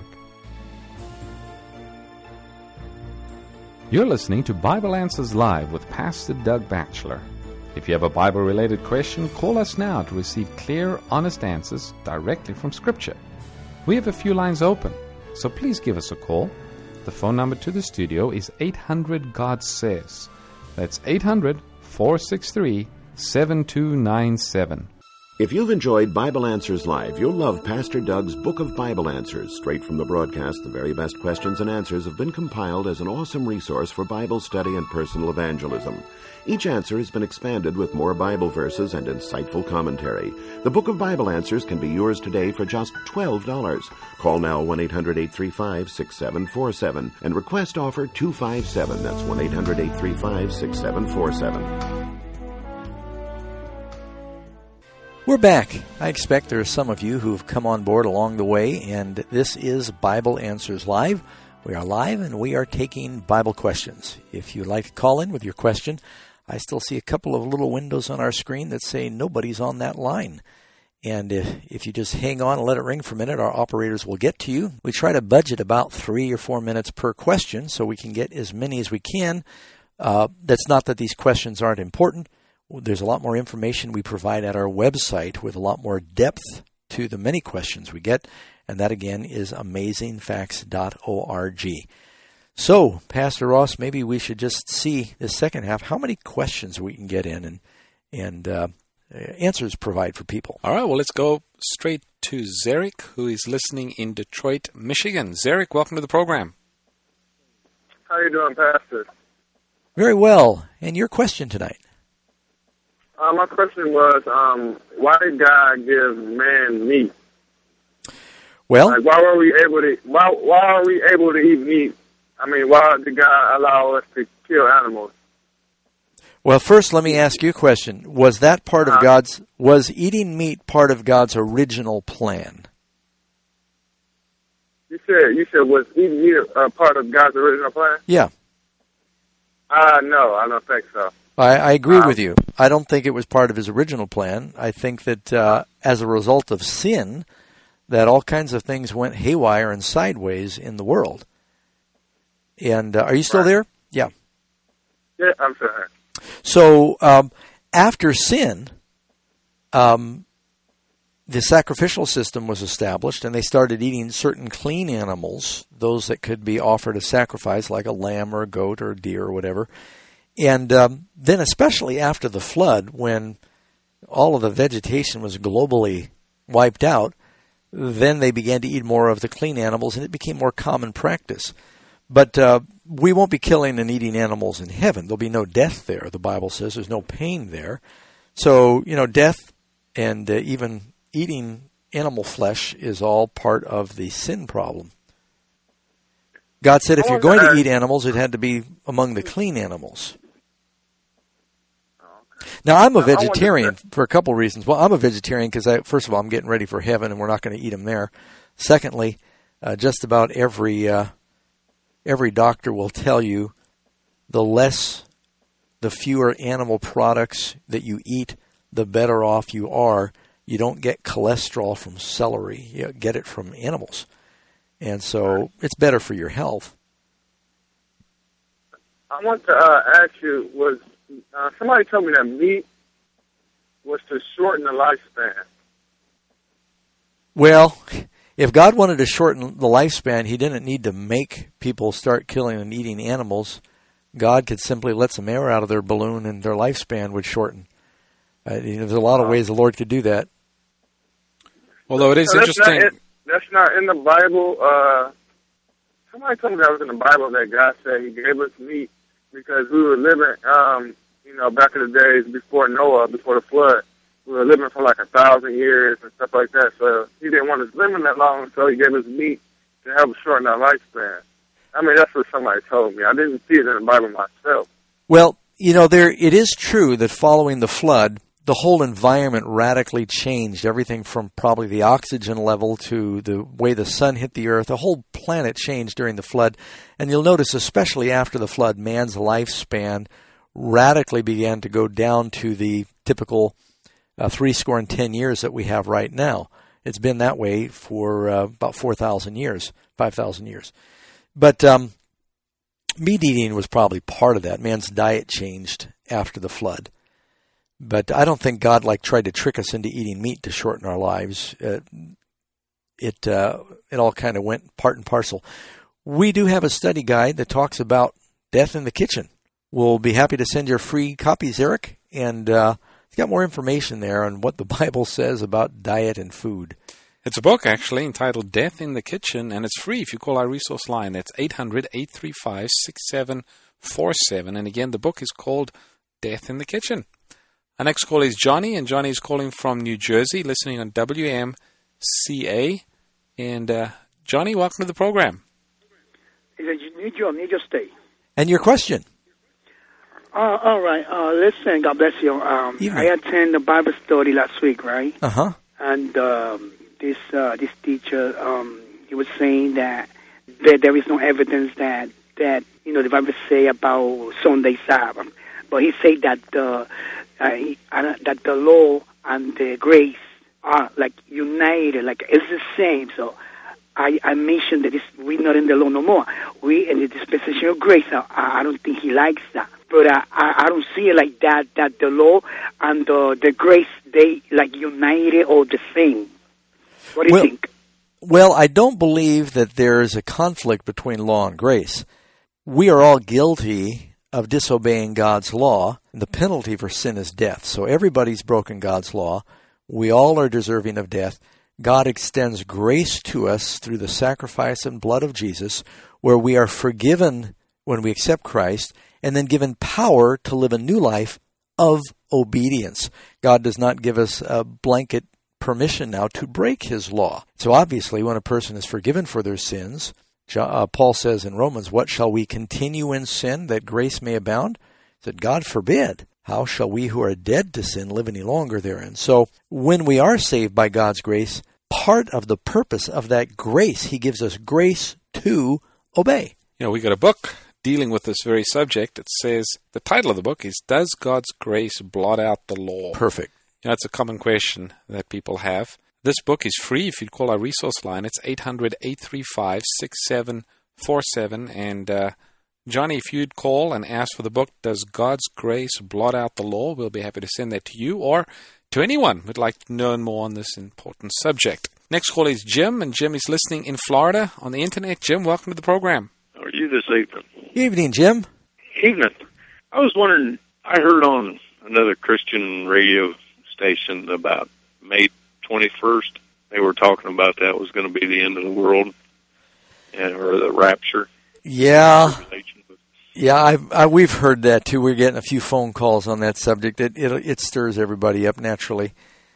You're listening to Bible Answers Live with Pastor Doug Batchelor. If you have a Bible-related question, call us now to receive clear, honest answers directly from Scripture. We have a few lines open. So please give us a call. The phone number to the studio is eight hundred God Says. That's eight hundred, four six three, seven two nine seven. If you've enjoyed Bible Answers Live, you'll love Pastor Doug's Book of Bible Answers. Straight from the broadcast, the very best questions and answers have been compiled as an awesome resource for Bible study and personal evangelism. Each answer has been expanded with more Bible verses and insightful commentary. The Book of Bible Answers can be yours today for just twelve dollars. Call now one eight hundred, eight three five, six seven four seven and request offer two five seven. That's one eight hundred, eight three five, six seven four seven. We're back. I expect there are some of you who have come on board along the way, and this is Bible Answers Live. We are live, and we are taking Bible questions. If you'd like to call in with your question, I still see a couple of little windows on our screen that say nobody's on that line. And if, if you just hang on and let it ring for a minute, our operators will get to you. We try to budget about three or four minutes per question so we can get as many as we can. Uh, that's not that these questions aren't important. There's a lot more information we provide at our website with a lot more depth to the many questions we get, and that again is amazing facts dot org. So, Pastor Ross, maybe we should just see the second half, how many questions we can get in and, and uh, answers provide for people. All right, well, let's go straight to Zarek, who is listening in Detroit, Michigan. Zarek, welcome to the program. How you doing, Pastor? Very well. And your question tonight? Uh, my question was, um, why did God give man meat? Well, like, why were we able to? Why why are we able to eat meat? I mean, why did God allow us to kill animals? Well, first, let me ask you a question. Was that part of uh, God's? Was eating meat part of God's original plan? You said you said was eating meat uh, part of God's original plan? Yeah. Uh no, I don't think so. I, I agree um, with you. I don't think it was part of his original plan. I think that uh, as a result of sin, that all kinds of things went haywire and sideways in the world. And uh, are you still right. there? Yeah. Yeah, I'm sorry. So um, after sin, um, the sacrificial system was established, and they started eating certain clean animals, those that could be offered as sacrifice, like a lamb or a goat or a deer or whatever. And um, then especially after the flood, when all of the vegetation was globally wiped out, then they began to eat more of the clean animals, and it became more common practice. But uh, we won't be killing and eating animals in heaven. There'll be no death there, the Bible says. There's no pain there. So, you know, death and uh, even eating animal flesh is all part of the sin problem. God said if you're going to eat animals, it had to be among the clean animals. Now, I'm a vegetarian for a couple reasons. Well, I'm a vegetarian because, I, first of all, I'm getting ready for heaven, and we're not going to eat them there. Secondly, uh, just about every uh, every doctor will tell you the less, the fewer animal products that you eat, the better off you are. You don't get cholesterol from celery. You get it from animals. And so it's better for your health. I want to uh, ask you, was uh, somebody told me that meat was to shorten the lifespan. Well, if God wanted to shorten the lifespan, he didn't need to make people start killing and eating animals. God could simply let some air out of their balloon and their lifespan would shorten. Uh, you know, there's a lot of ways the Lord could do that. Although it is so that's interesting. Not in, that's not in the Bible. Uh, somebody told me that was in the Bible that God said he gave us meat because we were living, um, you know, back in the days before Noah, before the flood. We were living for like a thousand years and stuff like that. So he didn't want us living that long, so he gave us meat to help shorten our lifespan. I mean, that's what somebody told me. I didn't see it in the Bible myself. Well, you know, there it is true that following the flood, the whole environment radically changed. Everything from probably the oxygen level to the way the sun hit the earth. The whole planet changed during the flood. And you'll notice, especially after the flood, man's lifespan radically began to go down to the typical uh, three score and ten years that we have right now. It's been that way for uh, about four thousand years, five thousand years. But um, meat eating was probably part of that. Man's diet changed after the flood. But I don't think God like tried to trick us into eating meat to shorten our lives. Uh, it uh, it all kind of went part and parcel. We do have a study guide that talks about death in the kitchen. We'll be happy to send your free copies, Eric, and uh, it's got more information there on what the Bible says about diet and food. It's a book, actually, entitled Death in the Kitchen, and it's free if you call our resource line. That's eight hundred, eight three five, six seven four seven. And again, the book is called Death in the Kitchen. Our next call is Johnny, and Johnny is calling from New Jersey, listening on W M C A. And uh, Johnny, welcome to the program. New York, New York State. And your question? Uh, all right. Uh, listen, God bless you. Um, I attended the Bible study last week, right? Uh-huh. And um, this uh, this teacher, um, he was saying that there, there is no evidence that, that, you know, the Bible say about Sunday Sabbath. But he said that the, uh, he, uh, that the law and the grace are, like, united, like, it's the same. So I, I mentioned that it's, we're not in the law no more. We in the dispensation of grace. I, I don't think he likes that. But uh, I, I don't see it like that, that the law and the, the grace, they, like, united or the same. What do well, you think? Well, I don't believe that there is a conflict between law and grace. We are all guilty of disobeying God's law. The penalty for sin is death. So everybody's broken God's law. We all are deserving of death. God extends grace to us through the sacrifice and blood of Jesus, where we are forgiven when we accept Christ, and then given power to live a new life of obedience. God does not give us a blanket permission now to break his law. So obviously, when a person is forgiven for their sins, uh, Paul says in Romans, what shall we continue in sin that grace may abound? He said, God forbid. How shall we who are dead to sin live any longer therein? So when we are saved by God's grace, part of the purpose of that grace, he gives us grace to obey. You know, we got a book dealing with this very subject. It says, the title of the book is, Does God's Grace Blot Out the Law? Perfect. You know, it's a common question that people have. This book is free if you call our resource line. It's eight hundred, eight three five, six seven four seven. And uh, Johnny, if you'd call and ask for the book, Does God's Grace Blot Out the Law? We'll be happy to send that to you or to anyone who'd like to learn more on this important subject. Next call is Jim, and Jim is listening in Florida on the internet. Jim, welcome to the program. How are you this evening? Evening, Jim. Evening. I was wondering, I heard on another Christian radio station about May twenty-first. They were talking about that was going to be the end of the world, or the rapture. Yeah. Yeah, I've, I, we've heard that too. We're getting a few phone calls on that subject. It, it, it stirs everybody up naturally.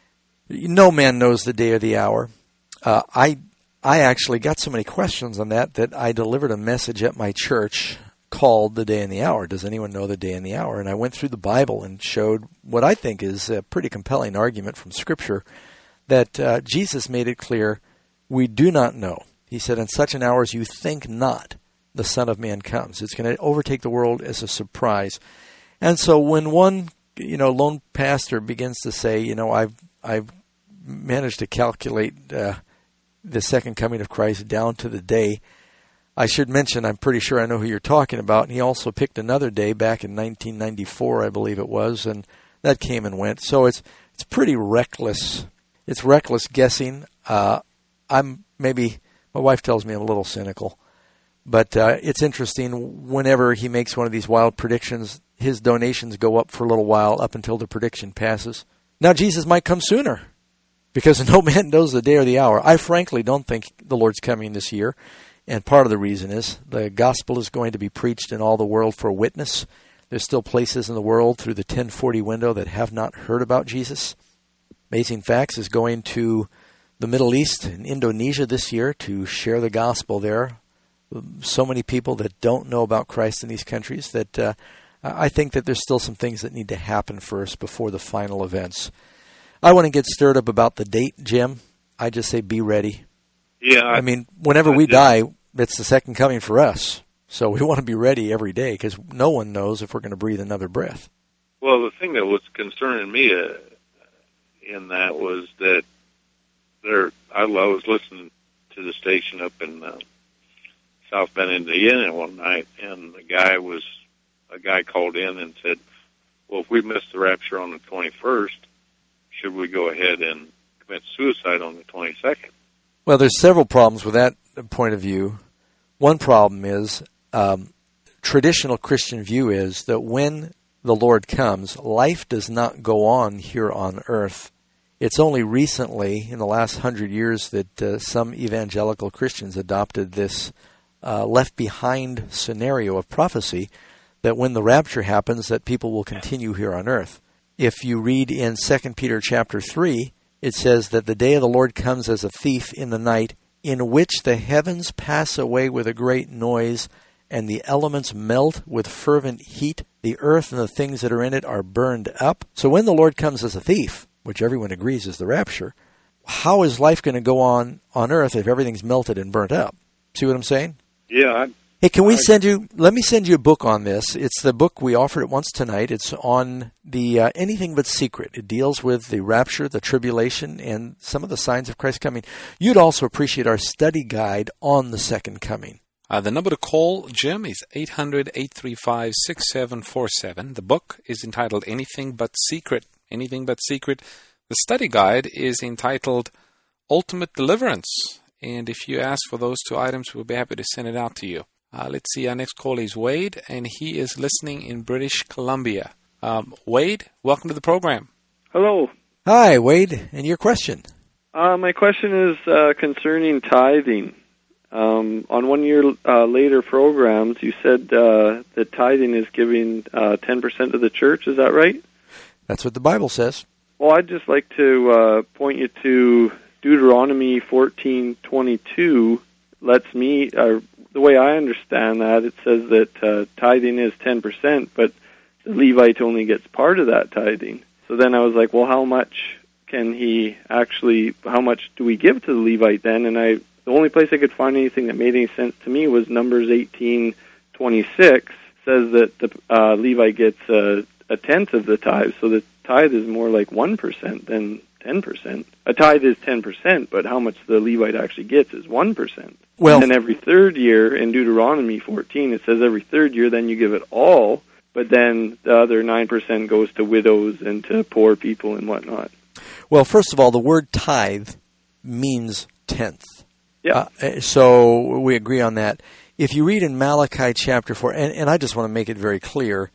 No man knows the day or the hour. Uh, I I actually got so many questions on that that I delivered a message at my church called The Day and the Hour. Does anyone know the day and the hour? And I went through the Bible and showed what I think is a pretty compelling argument from Scripture that uh, Jesus made it clear we do not know. He said, in such an hour as you think not, the Son of Man comes. It's going to overtake the world as a surprise. And so when one, you know, lone pastor begins to say, you know, I've I've managed to calculate uh, the second coming of Christ down to the day, I should mention, I'm pretty sure I know who you're talking about. And he also picked another day back in nineteen ninety-four, I believe it was, and that came and went. So it's it's pretty reckless. It's reckless guessing. Uh, I'm maybe, my wife tells me I'm a little cynical. But uh, it's interesting, whenever he makes one of these wild predictions, his donations go up for a little while, up until the prediction passes. Now, Jesus might come sooner, because no man knows the day or the hour. I frankly don't think the Lord's coming this year, and part of the reason is the gospel is going to be preached in all the world for a witness. There's still places in the world through the ten forty window that have not heard about Jesus. Amazing Facts is going to the Middle East and Indonesia this year to share the gospel there. So many people that don't know about Christ in these countries that uh, I think that there's still some things that need to happen first before the final events. I want to get stirred up about the date, Jim. I just say be ready. Yeah. I, I mean, whenever I we did. die, it's the second coming for us. So we want to be ready every day because no one knows if we're going to breathe another breath. Well, the thing that was concerning me uh, in that was that there. I, I was listening to the station up in uh, South Bend, Indiana one night, and the guy was a guy called in and said, "Well, if we missed the rapture on the twenty-first, should we go ahead and commit suicide on the twenty-second?" Well, there's several problems with that point of view. One problem is um, traditional Christian view is that when the Lord comes, life does not go on here on earth. It's only recently, in the last hundred years, that uh, some evangelical Christians adopted this uh, left-behind scenario of prophecy, that when the rapture happens, that people will continue here on earth. If you read in Second Peter chapter three, it says that the day of the Lord comes as a thief in the night, in which the heavens pass away with a great noise, and the elements melt with fervent heat. The earth and the things that are in it are burned up. So when the Lord comes as a thief, which everyone agrees is the rapture, how is life going to go on on earth if everything's melted and burnt up? See what I'm saying? Yeah. I, hey, can we I, send you, let me send you a book on this. It's the book we offered it once tonight. It's on the uh, Anything But Secret. It deals with the rapture, the tribulation, and some of the signs of Christ coming. You'd also appreciate our study guide on the second coming. Uh, the number to call, Jim, is eight hundred, eight three five, six seven four seven. The book is entitled Anything But Secret. Anything But Secret. The study guide is entitled Ultimate Deliverance. And if you ask for those two items, we'll be happy to send it out to you. Uh, let's see, our next caller is Wade, and he is listening in British Columbia. Um, Wade, welcome to the program. Hello. Hi, Wade, and your question? Uh, my question is uh, concerning tithing. Um, on one of your uh, later programs, you said uh, that tithing is giving uh, ten percent of the church. Is that right? That's what the Bible says. Well, I'd just like to uh, point you to Deuteronomy fourteen twenty-two. Lets me, uh, the way I understand that, it says that uh, tithing is ten percent, but the Levite only gets part of that tithing. So then I was like, well, how much can he actually, how much do we give to the Levite then? And I, the only place I could find anything that made any sense to me was Numbers eighteen twenty-six, says that the uh, Levite gets a, a tenth of the tithe, so the tithe is more like one percent than ten percent. A tithe is ten percent, but how much the Levite actually gets is one percent. Well, and then every third year in Deuteronomy fourteen, it says every third year then you give it all, but then the other nine percent goes to widows and to poor people and whatnot. Well, first of all, the word tithe means tenth. Yeah. Uh, so we agree on that. If you read in Malachi chapter four, and, and I just want to make it very clear,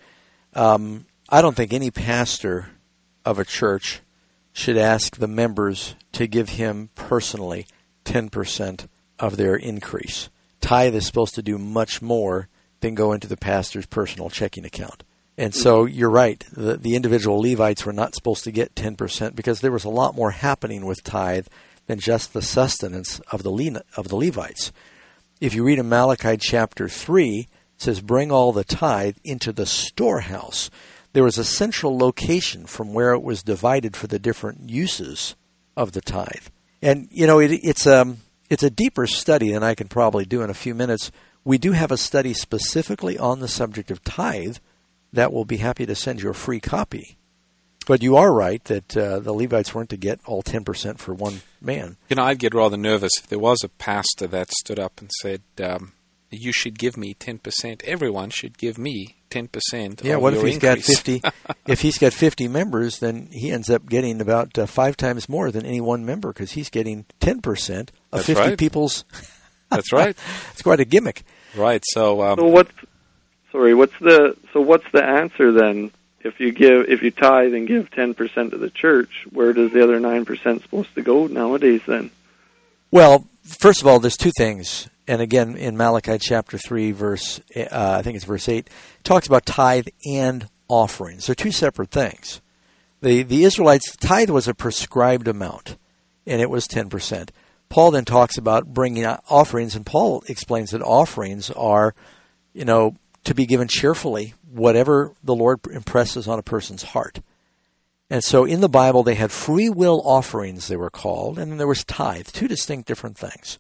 um, I don't think any pastor of a church should ask the members to give him personally ten percent of their increase. Tithe is supposed to do much more than go into the pastor's personal checking account. And so you're right, the, the individual Levites were not supposed to get ten percent because there was a lot more happening with tithe than just the sustenance of the Le- of the Levites. If you read in Malachi chapter three, it says, bring all the tithe into the storehouse. There was a central location from where it was divided for the different uses of the tithe. And, you know, it, it's, um, it's a deeper study than I can probably do in a few minutes. We do have a study specifically on the subject of tithe that we'll be happy to send you a free copy. But you are right that uh, the Levites weren't to get all ten percent for one man. You know, I'd get rather nervous if there was a pastor that stood up and said, um, you should give me ten percent. Everyone should give me ten percent yeah, of what your if he's increase. got fifty? If he's got fifty members, then he ends up getting about uh, five times more than any one member because he's getting ten percent of That's fifty right. people's. That's right. It's quite a gimmick. Right. So, um, so what's sorry? What's the so what's the answer then? If you give, if you tithe and give ten percent to the church, where does the other nine percent supposed to go nowadays? Then, well, first of all, there's two things, and again, in Malachi chapter three, verse uh, I think it's verse eight, it talks about tithe and offerings. They're two separate things. The the Israelites' tithe was a prescribed amount, and it was ten percent. Paul then talks about bringing out offerings, and Paul explains that offerings are, you know, to be given cheerfully, whatever the Lord impresses on a person's heart. And so in the Bible, they had free will offerings, they were called, and then there was tithe, two distinct different things.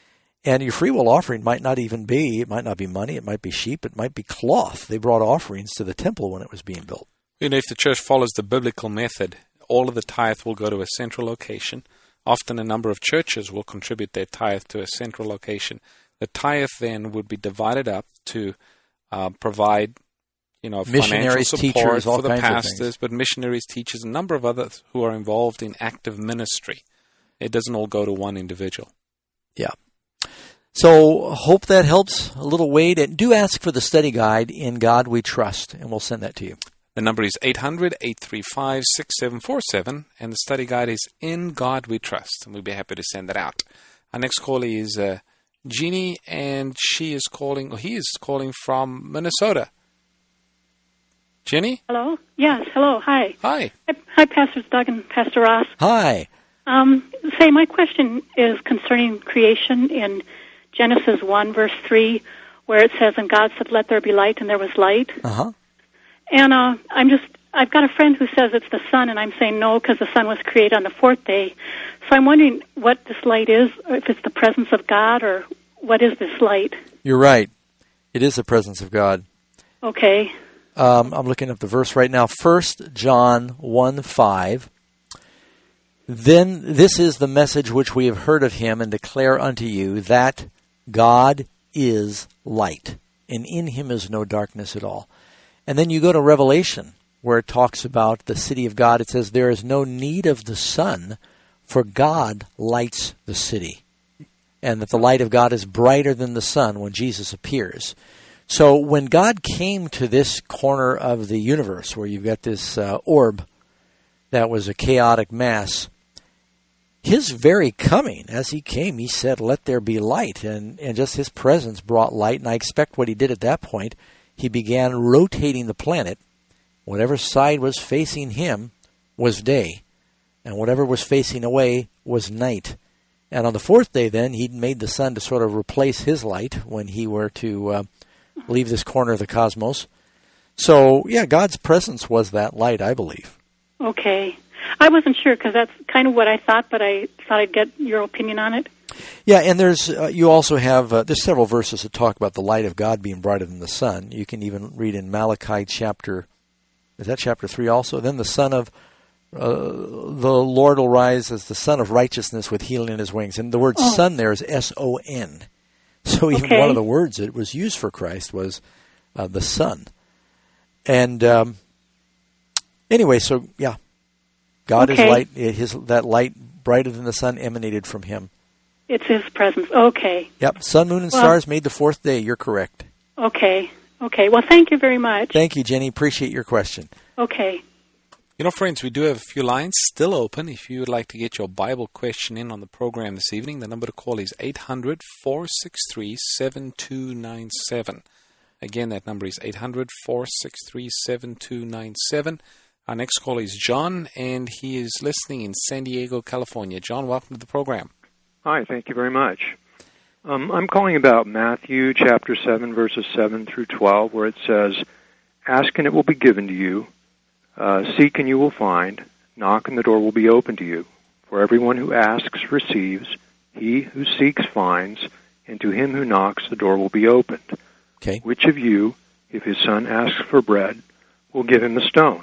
And your free will offering might not even be, it might not be money, it might be sheep, it might be cloth. They brought offerings to the temple when it was being built. You know, if the church follows the biblical method, all of the tithe will go to a central location. Often a number of churches will contribute their tithe to a central location. The tithe then would be divided up to uh, provide, you know, missionaries, financial support teachers, all for the kinds pastors, of things. but missionaries, teachers, a number of others who are involved in active ministry. It doesn't all go to one individual. Yeah. So hope that helps a little, Wade. And do ask for the study guide, In God We Trust, and we'll send that to you. The number is eight hundred, eight three five, six seven four seven, and the study guide is In God We Trust, and we'll be happy to send that out. Our next caller is uh, Jeannie, and she is calling, or he is calling from Minnesota. Jenny? Hello? Yes, hello, hi. Hi. Hi, hi Pastors Doug and Pastor Ross. Hi. Um, say, my question is concerning creation in Genesis one, verse three, where it says, and God said, let there be light, and there was light. Uh-huh. And uh, I'm just, I've got a friend who says it's the sun, and I'm saying no, because the sun was created on the fourth day. So I'm wondering what this light is, or if it's the presence of God, or what is this light? You're right. It is the presence of God. Okay. Um, I'm looking up the verse right now. First John one five. Then this is the message which we have heard of him and declare unto you, that God is light, and in him is no darkness at all. And then you go to Revelation, where it talks about the city of God. It says, there is no need of the sun, for God lights the city. And that the light of God is brighter than the sun when Jesus appears. So when God came to this corner of the universe, where you've got this uh, orb that was a chaotic mass, his very coming, as he came, he said, let there be light. And, and just his presence brought light. And I expect what he did at that point, he began rotating the planet. Whatever side was facing him was day, and whatever was facing away was night. And on the fourth day, then, he made the sun to sort of replace his light when he were to uh, leave this corner of the cosmos. So, yeah, God's presence was that light, I believe. Okay. I wasn't sure, because that's kind of what I thought, but I thought I'd get your opinion on it. Yeah, and there's uh, you also have, uh, there's several verses that talk about the light of God being brighter than the sun. You can even read in Malachi chapter, is that chapter three also? Then the son of, uh, the Lord will rise as the son of righteousness with healing in his wings. And the word oh. son there is S O N. So even okay. one of the words that was used for Christ was uh, the son. And um, anyway, so yeah, God okay. is light. His that light brighter than the sun emanated from him. It's his presence. Okay. Yep. Sun, moon, and well, stars made the fourth day. You're correct. Okay. Okay. Well, thank you very much. Thank you, Jenny. Appreciate your question. Okay. You know, friends, we do have a few lines still open. If you would like to get your Bible question in on the program this evening, the number to call is eight hundred, four six three, seven two nine seven. Again, that number is eight hundred, four six three, seven two nine seven. Our next caller is John, and he is listening in San Diego, California. John, welcome to the program. Hi, thank you very much. Um, I'm calling about Matthew chapter seven, verses seven through twelve, where it says, ask and it will be given to you, uh, seek and you will find, knock and the door will be open to you. For everyone who asks receives, he who seeks finds, and to him who knocks the door will be opened. Okay. Which of you, if his son asks for bread, will give him a stone?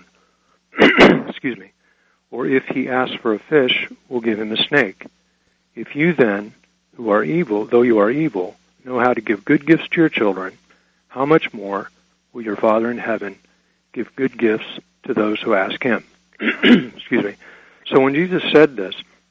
Excuse me. Or if he asks for a fish, will give him a snake? If you then, who are evil, though you are evil, know how to give good gifts to your children, how much more will your Father in heaven give good gifts to those who ask him? Excuse me. So when Jesus said this,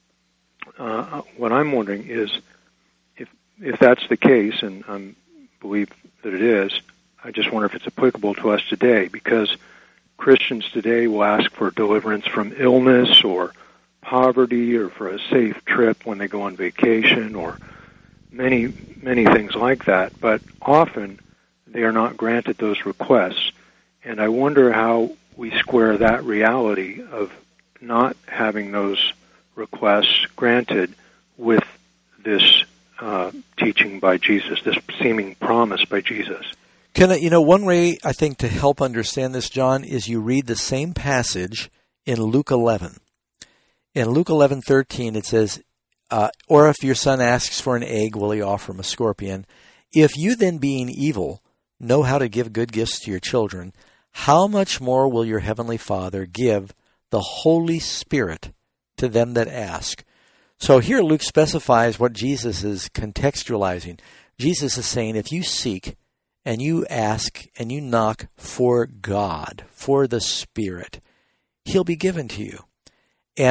uh, what I'm wondering is, if if that's the case, and I believe that it is, I just wonder if it's applicable to us today, because Christians today will ask for deliverance from illness or poverty, or for a safe trip when they go on vacation, or many, many things like that. But often they are not granted those requests. And I wonder how we square that reality of not having those requests granted with this uh, teaching by Jesus, this seeming promise by Jesus. Can I, you know, one way I think to help understand this, John, is you read the same passage in Luke eleven. In Luke eleven thirteen, it says, uh, or if your son asks for an egg, will he offer him a scorpion? If you then, being evil, know how to give good gifts to your children, how much more will your heavenly Father give the Holy Spirit to them that ask? So here Luke specifies what Jesus is contextualizing. Jesus is saying, if you seek and you ask and you knock for God, for the Spirit, he'll be given to you. And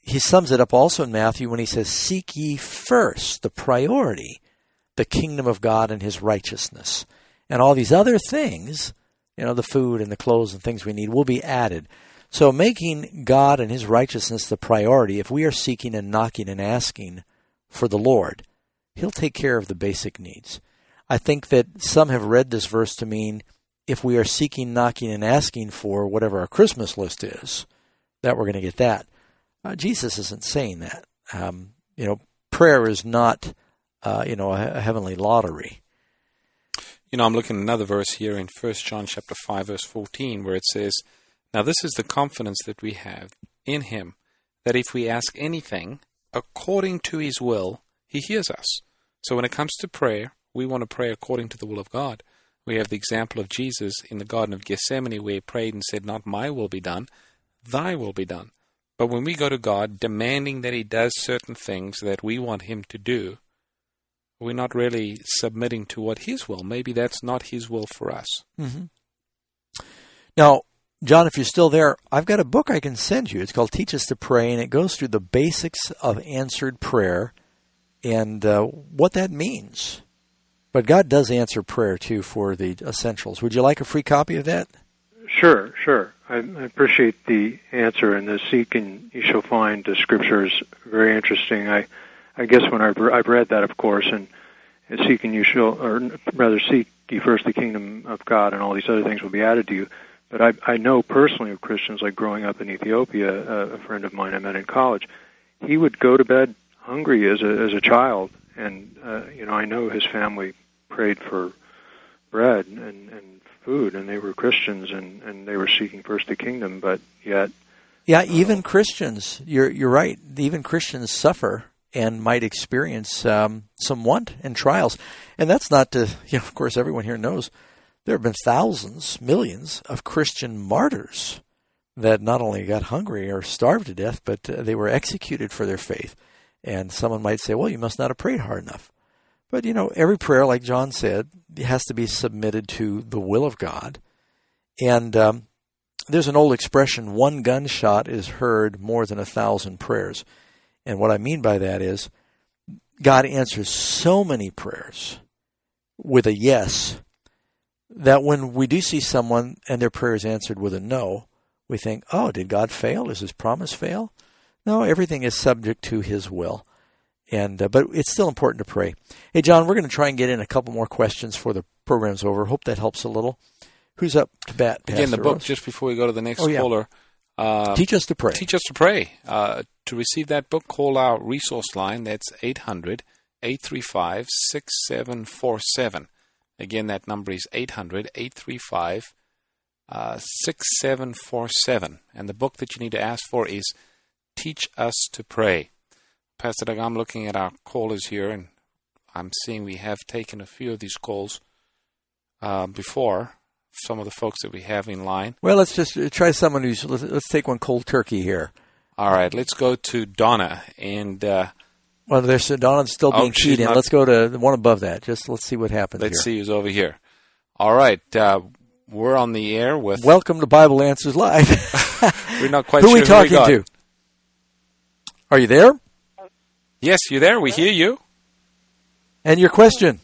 he sums it up also in Matthew when he says, seek ye first, the priority, the kingdom of God and his righteousness. And all these other things, you know, the food and the clothes and things we need will be added. So making God and his righteousness the priority, if we are seeking and knocking and asking for the Lord, he'll take care of the basic needs. I think that some have read this verse to mean if we are seeking, knocking, and asking for whatever our Christmas list is, that we're going to get that. Uh, Jesus isn't saying that. Um, you know, prayer is not, uh, you know, a, a heavenly lottery. You know, I'm looking at another verse here in First John chapter five, verse fourteen, where it says, now this is the confidence that we have in him, that if we ask anything according to his will, he hears us. So when it comes to prayer, we want to pray according to the will of God. We have the example of Jesus in the Garden of Gethsemane where he prayed and said, not my will be done, thy will be done. But when we go to God demanding that he does certain things that we want him to do, we're not really submitting to what his will. Maybe that's not his will for us. Mm-hmm. Now, John, if you're still there, I've got a book I can send you. It's called Teach Us to Pray, and it goes through the basics of answered prayer and uh, what that means. But God does answer prayer, too, for the essentials. Would you like a free copy of that? Sure, sure. I, I appreciate the answer, and the seek and you shall find the scripture is very interesting. I I guess when I've, I've read that, of course, and, and seek and you shall, or rather seek ye first the kingdom of God, and all these other things will be added to you. But I, I know personally of Christians, like growing up in Ethiopia, uh, a friend of mine I met in college, he would go to bed hungry as a as a child, and uh, you know I know his family prayed for bread and, and food, and they were Christians, and, and they were seeking first the kingdom, but yet... Yeah, even Christians, you're you're right, even Christians suffer and might experience um, some want and trials. And that's not to, you know, of course, everyone here knows there have been thousands, millions of Christian martyrs that not only got hungry or starved to death, but uh, they were executed for their faith. And someone might say, well, you must not have prayed hard enough. But, you know, every prayer, like John said, has to be submitted to the will of God. And um, there's an old expression, one gunshot is heard more than a thousand prayers. And what I mean by that is God answers so many prayers with a yes that when we do see someone and their prayer is answered with a no, we think, oh, did God fail? Does his promise fail? No, everything is subject to his will. And uh, but it's still important to pray. Hey, John, we're going to try and get in a couple more questions before the program's over. Hope that helps a little. Who's up to bat, Pastor Again, the book, Rose? just before we go to the next oh, yeah. caller. Uh, Teach Us to Pray. Teach Us to Pray. Uh, to receive that book, call our resource line. That's eight hundred, eight three five, six seven four seven. Again, that number is eight hundred, eight three five, six seven four seven. And the book that you need to ask for is Teach Us to Pray. Pastor Doug, I'm looking at our callers here, and I'm seeing we have taken a few of these calls uh, before, some of the folks that we have in line. Well, let's just try someone who's, let's, let's take one cold turkey here. All right, let's go to Donna. And uh, well, there's Donna's still being oh, keyed in. Not, let's go to the one above that. Just let's see what happens let's here. see who's over here. All right, uh, we're on the air with... Welcome to Bible Answers Live. We're not quite who sure are we talking who we got. to? Are you there? Yes, you're there. We hear you. And your question?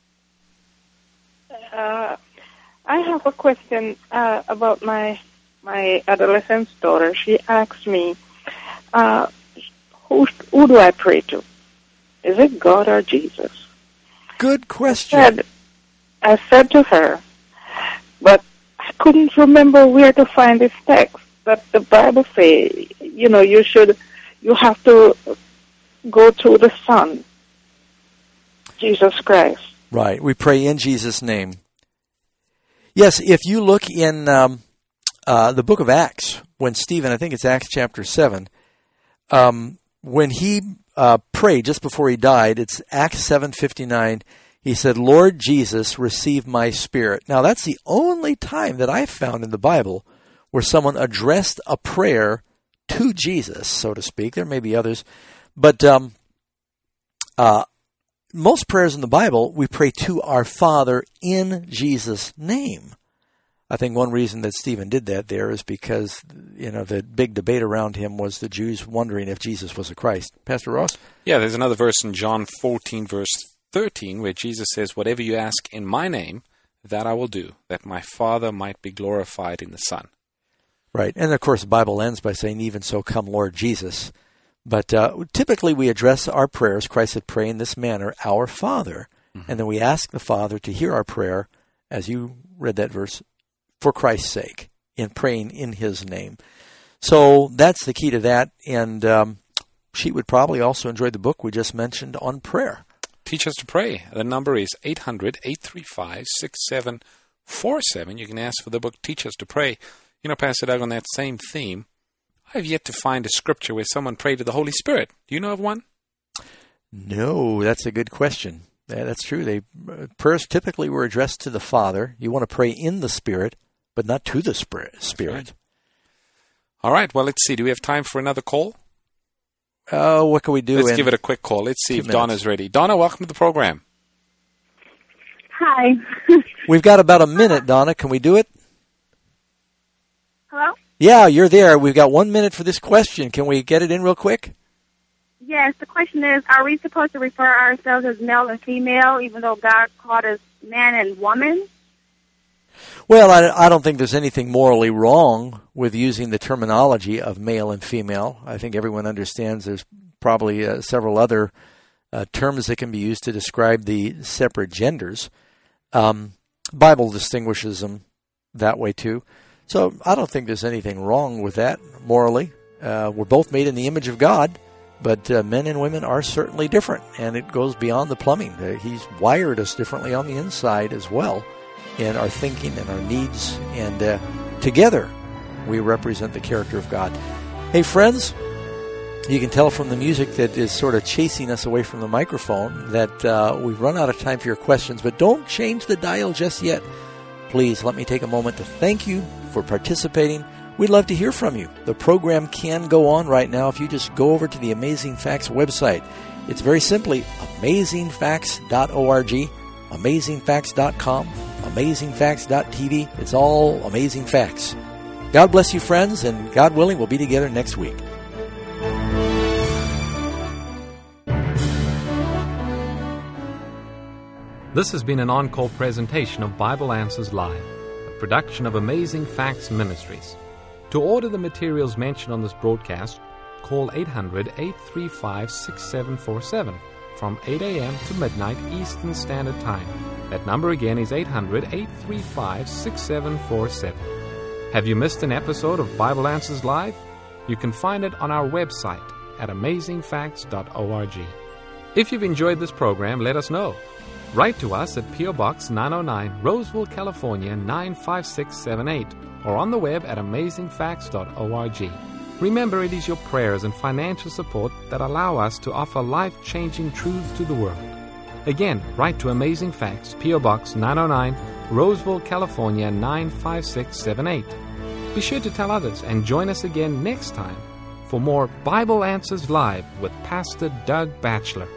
Uh, I have a question uh, about my my adolescent daughter. She asked me, uh, who, who do I pray to? Is it God or Jesus? Good question. I said, I said to her, but I couldn't remember where to find this text that the Bible say, you know, you should, you have to go to the Son, Jesus Christ. Right. We pray in Jesus' name. Yes, if you look in um, uh, the book of Acts, when Stephen, I think it's Acts chapter seven, um, when he uh, prayed just before he died, it's Acts seven fifty-nine, he said, Lord Jesus, receive my spirit. Now, that's the only time that I've found in the Bible where someone addressed a prayer to Jesus, so to speak. There may be others. But um, uh, most prayers in the Bible, we pray to our Father in Jesus' name. I think one reason that Stephen did that there is because, you know, the big debate around him was the Jews wondering if Jesus was the Christ. Pastor Ross? Yeah, there's another verse in John fourteen, verse thirteen, where Jesus says, "Whatever you ask in my name, that I will do, that my Father might be glorified in the Son." Right. And, of course, the Bible ends by saying, "Even so come, Lord Jesus." But uh, typically we address our prayers, Christ said, "Pray in this manner, our Father." Mm-hmm. And then we ask the Father to hear our prayer, as you read that verse, for Christ's sake, in praying in His name. So that's the key to that. And um, she would probably also enjoy the book we just mentioned on prayer. Teach us to pray. The number is eight hundred, eight three five, six seven four seven. You can ask for the book, Teach Us to Pray. You know, Pastor Doug, on that same theme, I've yet to find a scripture where someone prayed to the Holy Spirit. Do you know of one? No, that's a good question. Yeah, that's true. They uh, prayers typically were addressed to the Father. You want to pray in the Spirit, but not to the Spirit. Spirit. Right. All right. Well, let's see. Do we have time for another call? Uh, what can we do? Let's give it a quick call. Let's see if minutes. Donna's ready. Donna, welcome to the program. Hi. We've got about a minute, Donna. Can we do it? Hello? Yeah, you're there. We've got one minute for this question. Can we get it in real quick? Yes, the question is, are we supposed to refer ourselves as male and female, even though God called us man and woman? Well, I, I don't think there's anything morally wrong with using the terminology of male and female. I think everyone understands there's probably uh, several other uh, terms that can be used to describe the separate genders. Um, Bible distinguishes them that way too. So I don't think there's anything wrong with that morally. Uh, we're both made in the image of God, but uh, men and women are certainly different, and it goes beyond the plumbing. Uh, he's wired us differently on the inside as well, in our thinking and our needs, and uh, together we represent the character of God. Hey, friends, you can tell from the music that is sort of chasing us away from the microphone that uh, we've run out of time for your questions, but don't change the dial just yet. Please let me take a moment to thank you for participating. We'd love to hear from you. The program can go on right now if you just go over to the Amazing Facts website. It's very simply amazing facts dot org, amazing facts dot com, amazing facts dot t v. It's all Amazing Facts. God bless you, friends, and God willing, we'll be together next week. This has been an encore presentation of Bible Answers Live, a production of Amazing Facts Ministries. To order the materials mentioned on this broadcast, call eight hundred, eight three five, six seven four seven from eight a.m. to midnight Eastern Standard Time. That number again is eight hundred, eight three five, six seven four seven. Have you missed an episode of Bible Answers Live? You can find it on our website at amazing facts dot org. If you've enjoyed this program, let us know. Write to us at P O. Box nine oh nine, Roseville, California nine five six seven eight, or on the web at amazing facts dot org. Remember, it is your prayers and financial support that allow us to offer life-changing truths to the world. Again, write to Amazing Facts, P O. Box nine oh nine, Roseville, California nine five six seven eight. Be sure to tell others and join us again next time for more Bible Answers Live with Pastor Doug Batchelor.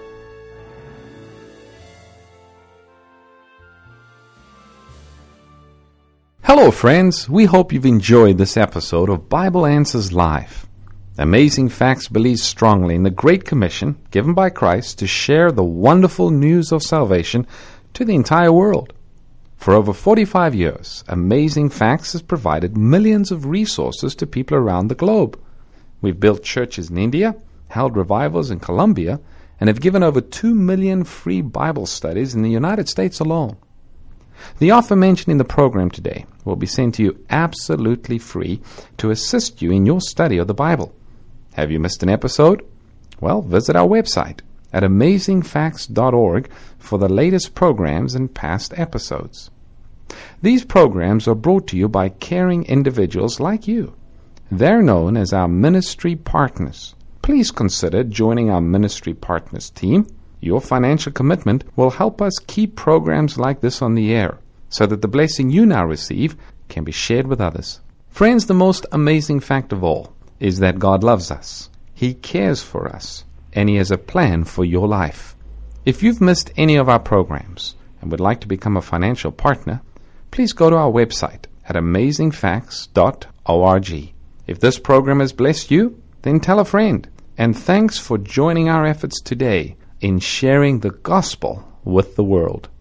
Hello, friends. We hope you've enjoyed this episode of Bible Answers Live. Amazing Facts believes strongly in the Great Commission given by Christ to share the wonderful news of salvation to the entire world. For over forty-five years, Amazing Facts has provided millions of resources to people around the globe. We've built churches in India, held revivals in Colombia, and have given over two million free Bible studies in the United States alone. The offer mentioned in the program today will be sent to you absolutely free to assist you in your study of the Bible. Have you missed an episode? Well, visit our website at amazing facts dot org for the latest programs and past episodes. These programs are brought to you by caring individuals like you. They're known as our ministry partners. Please consider joining our ministry partners team. Your financial commitment will help us keep programs like this on the air so that the blessing you now receive can be shared with others. Friends, the most amazing fact of all is that God loves us. He cares for us, and He has a plan for your life. If you've missed any of our programs and would like to become a financial partner, please go to our website at amazing facts dot org. If this program has blessed you, then tell a friend. And thanks for joining our efforts today in sharing the gospel with the world.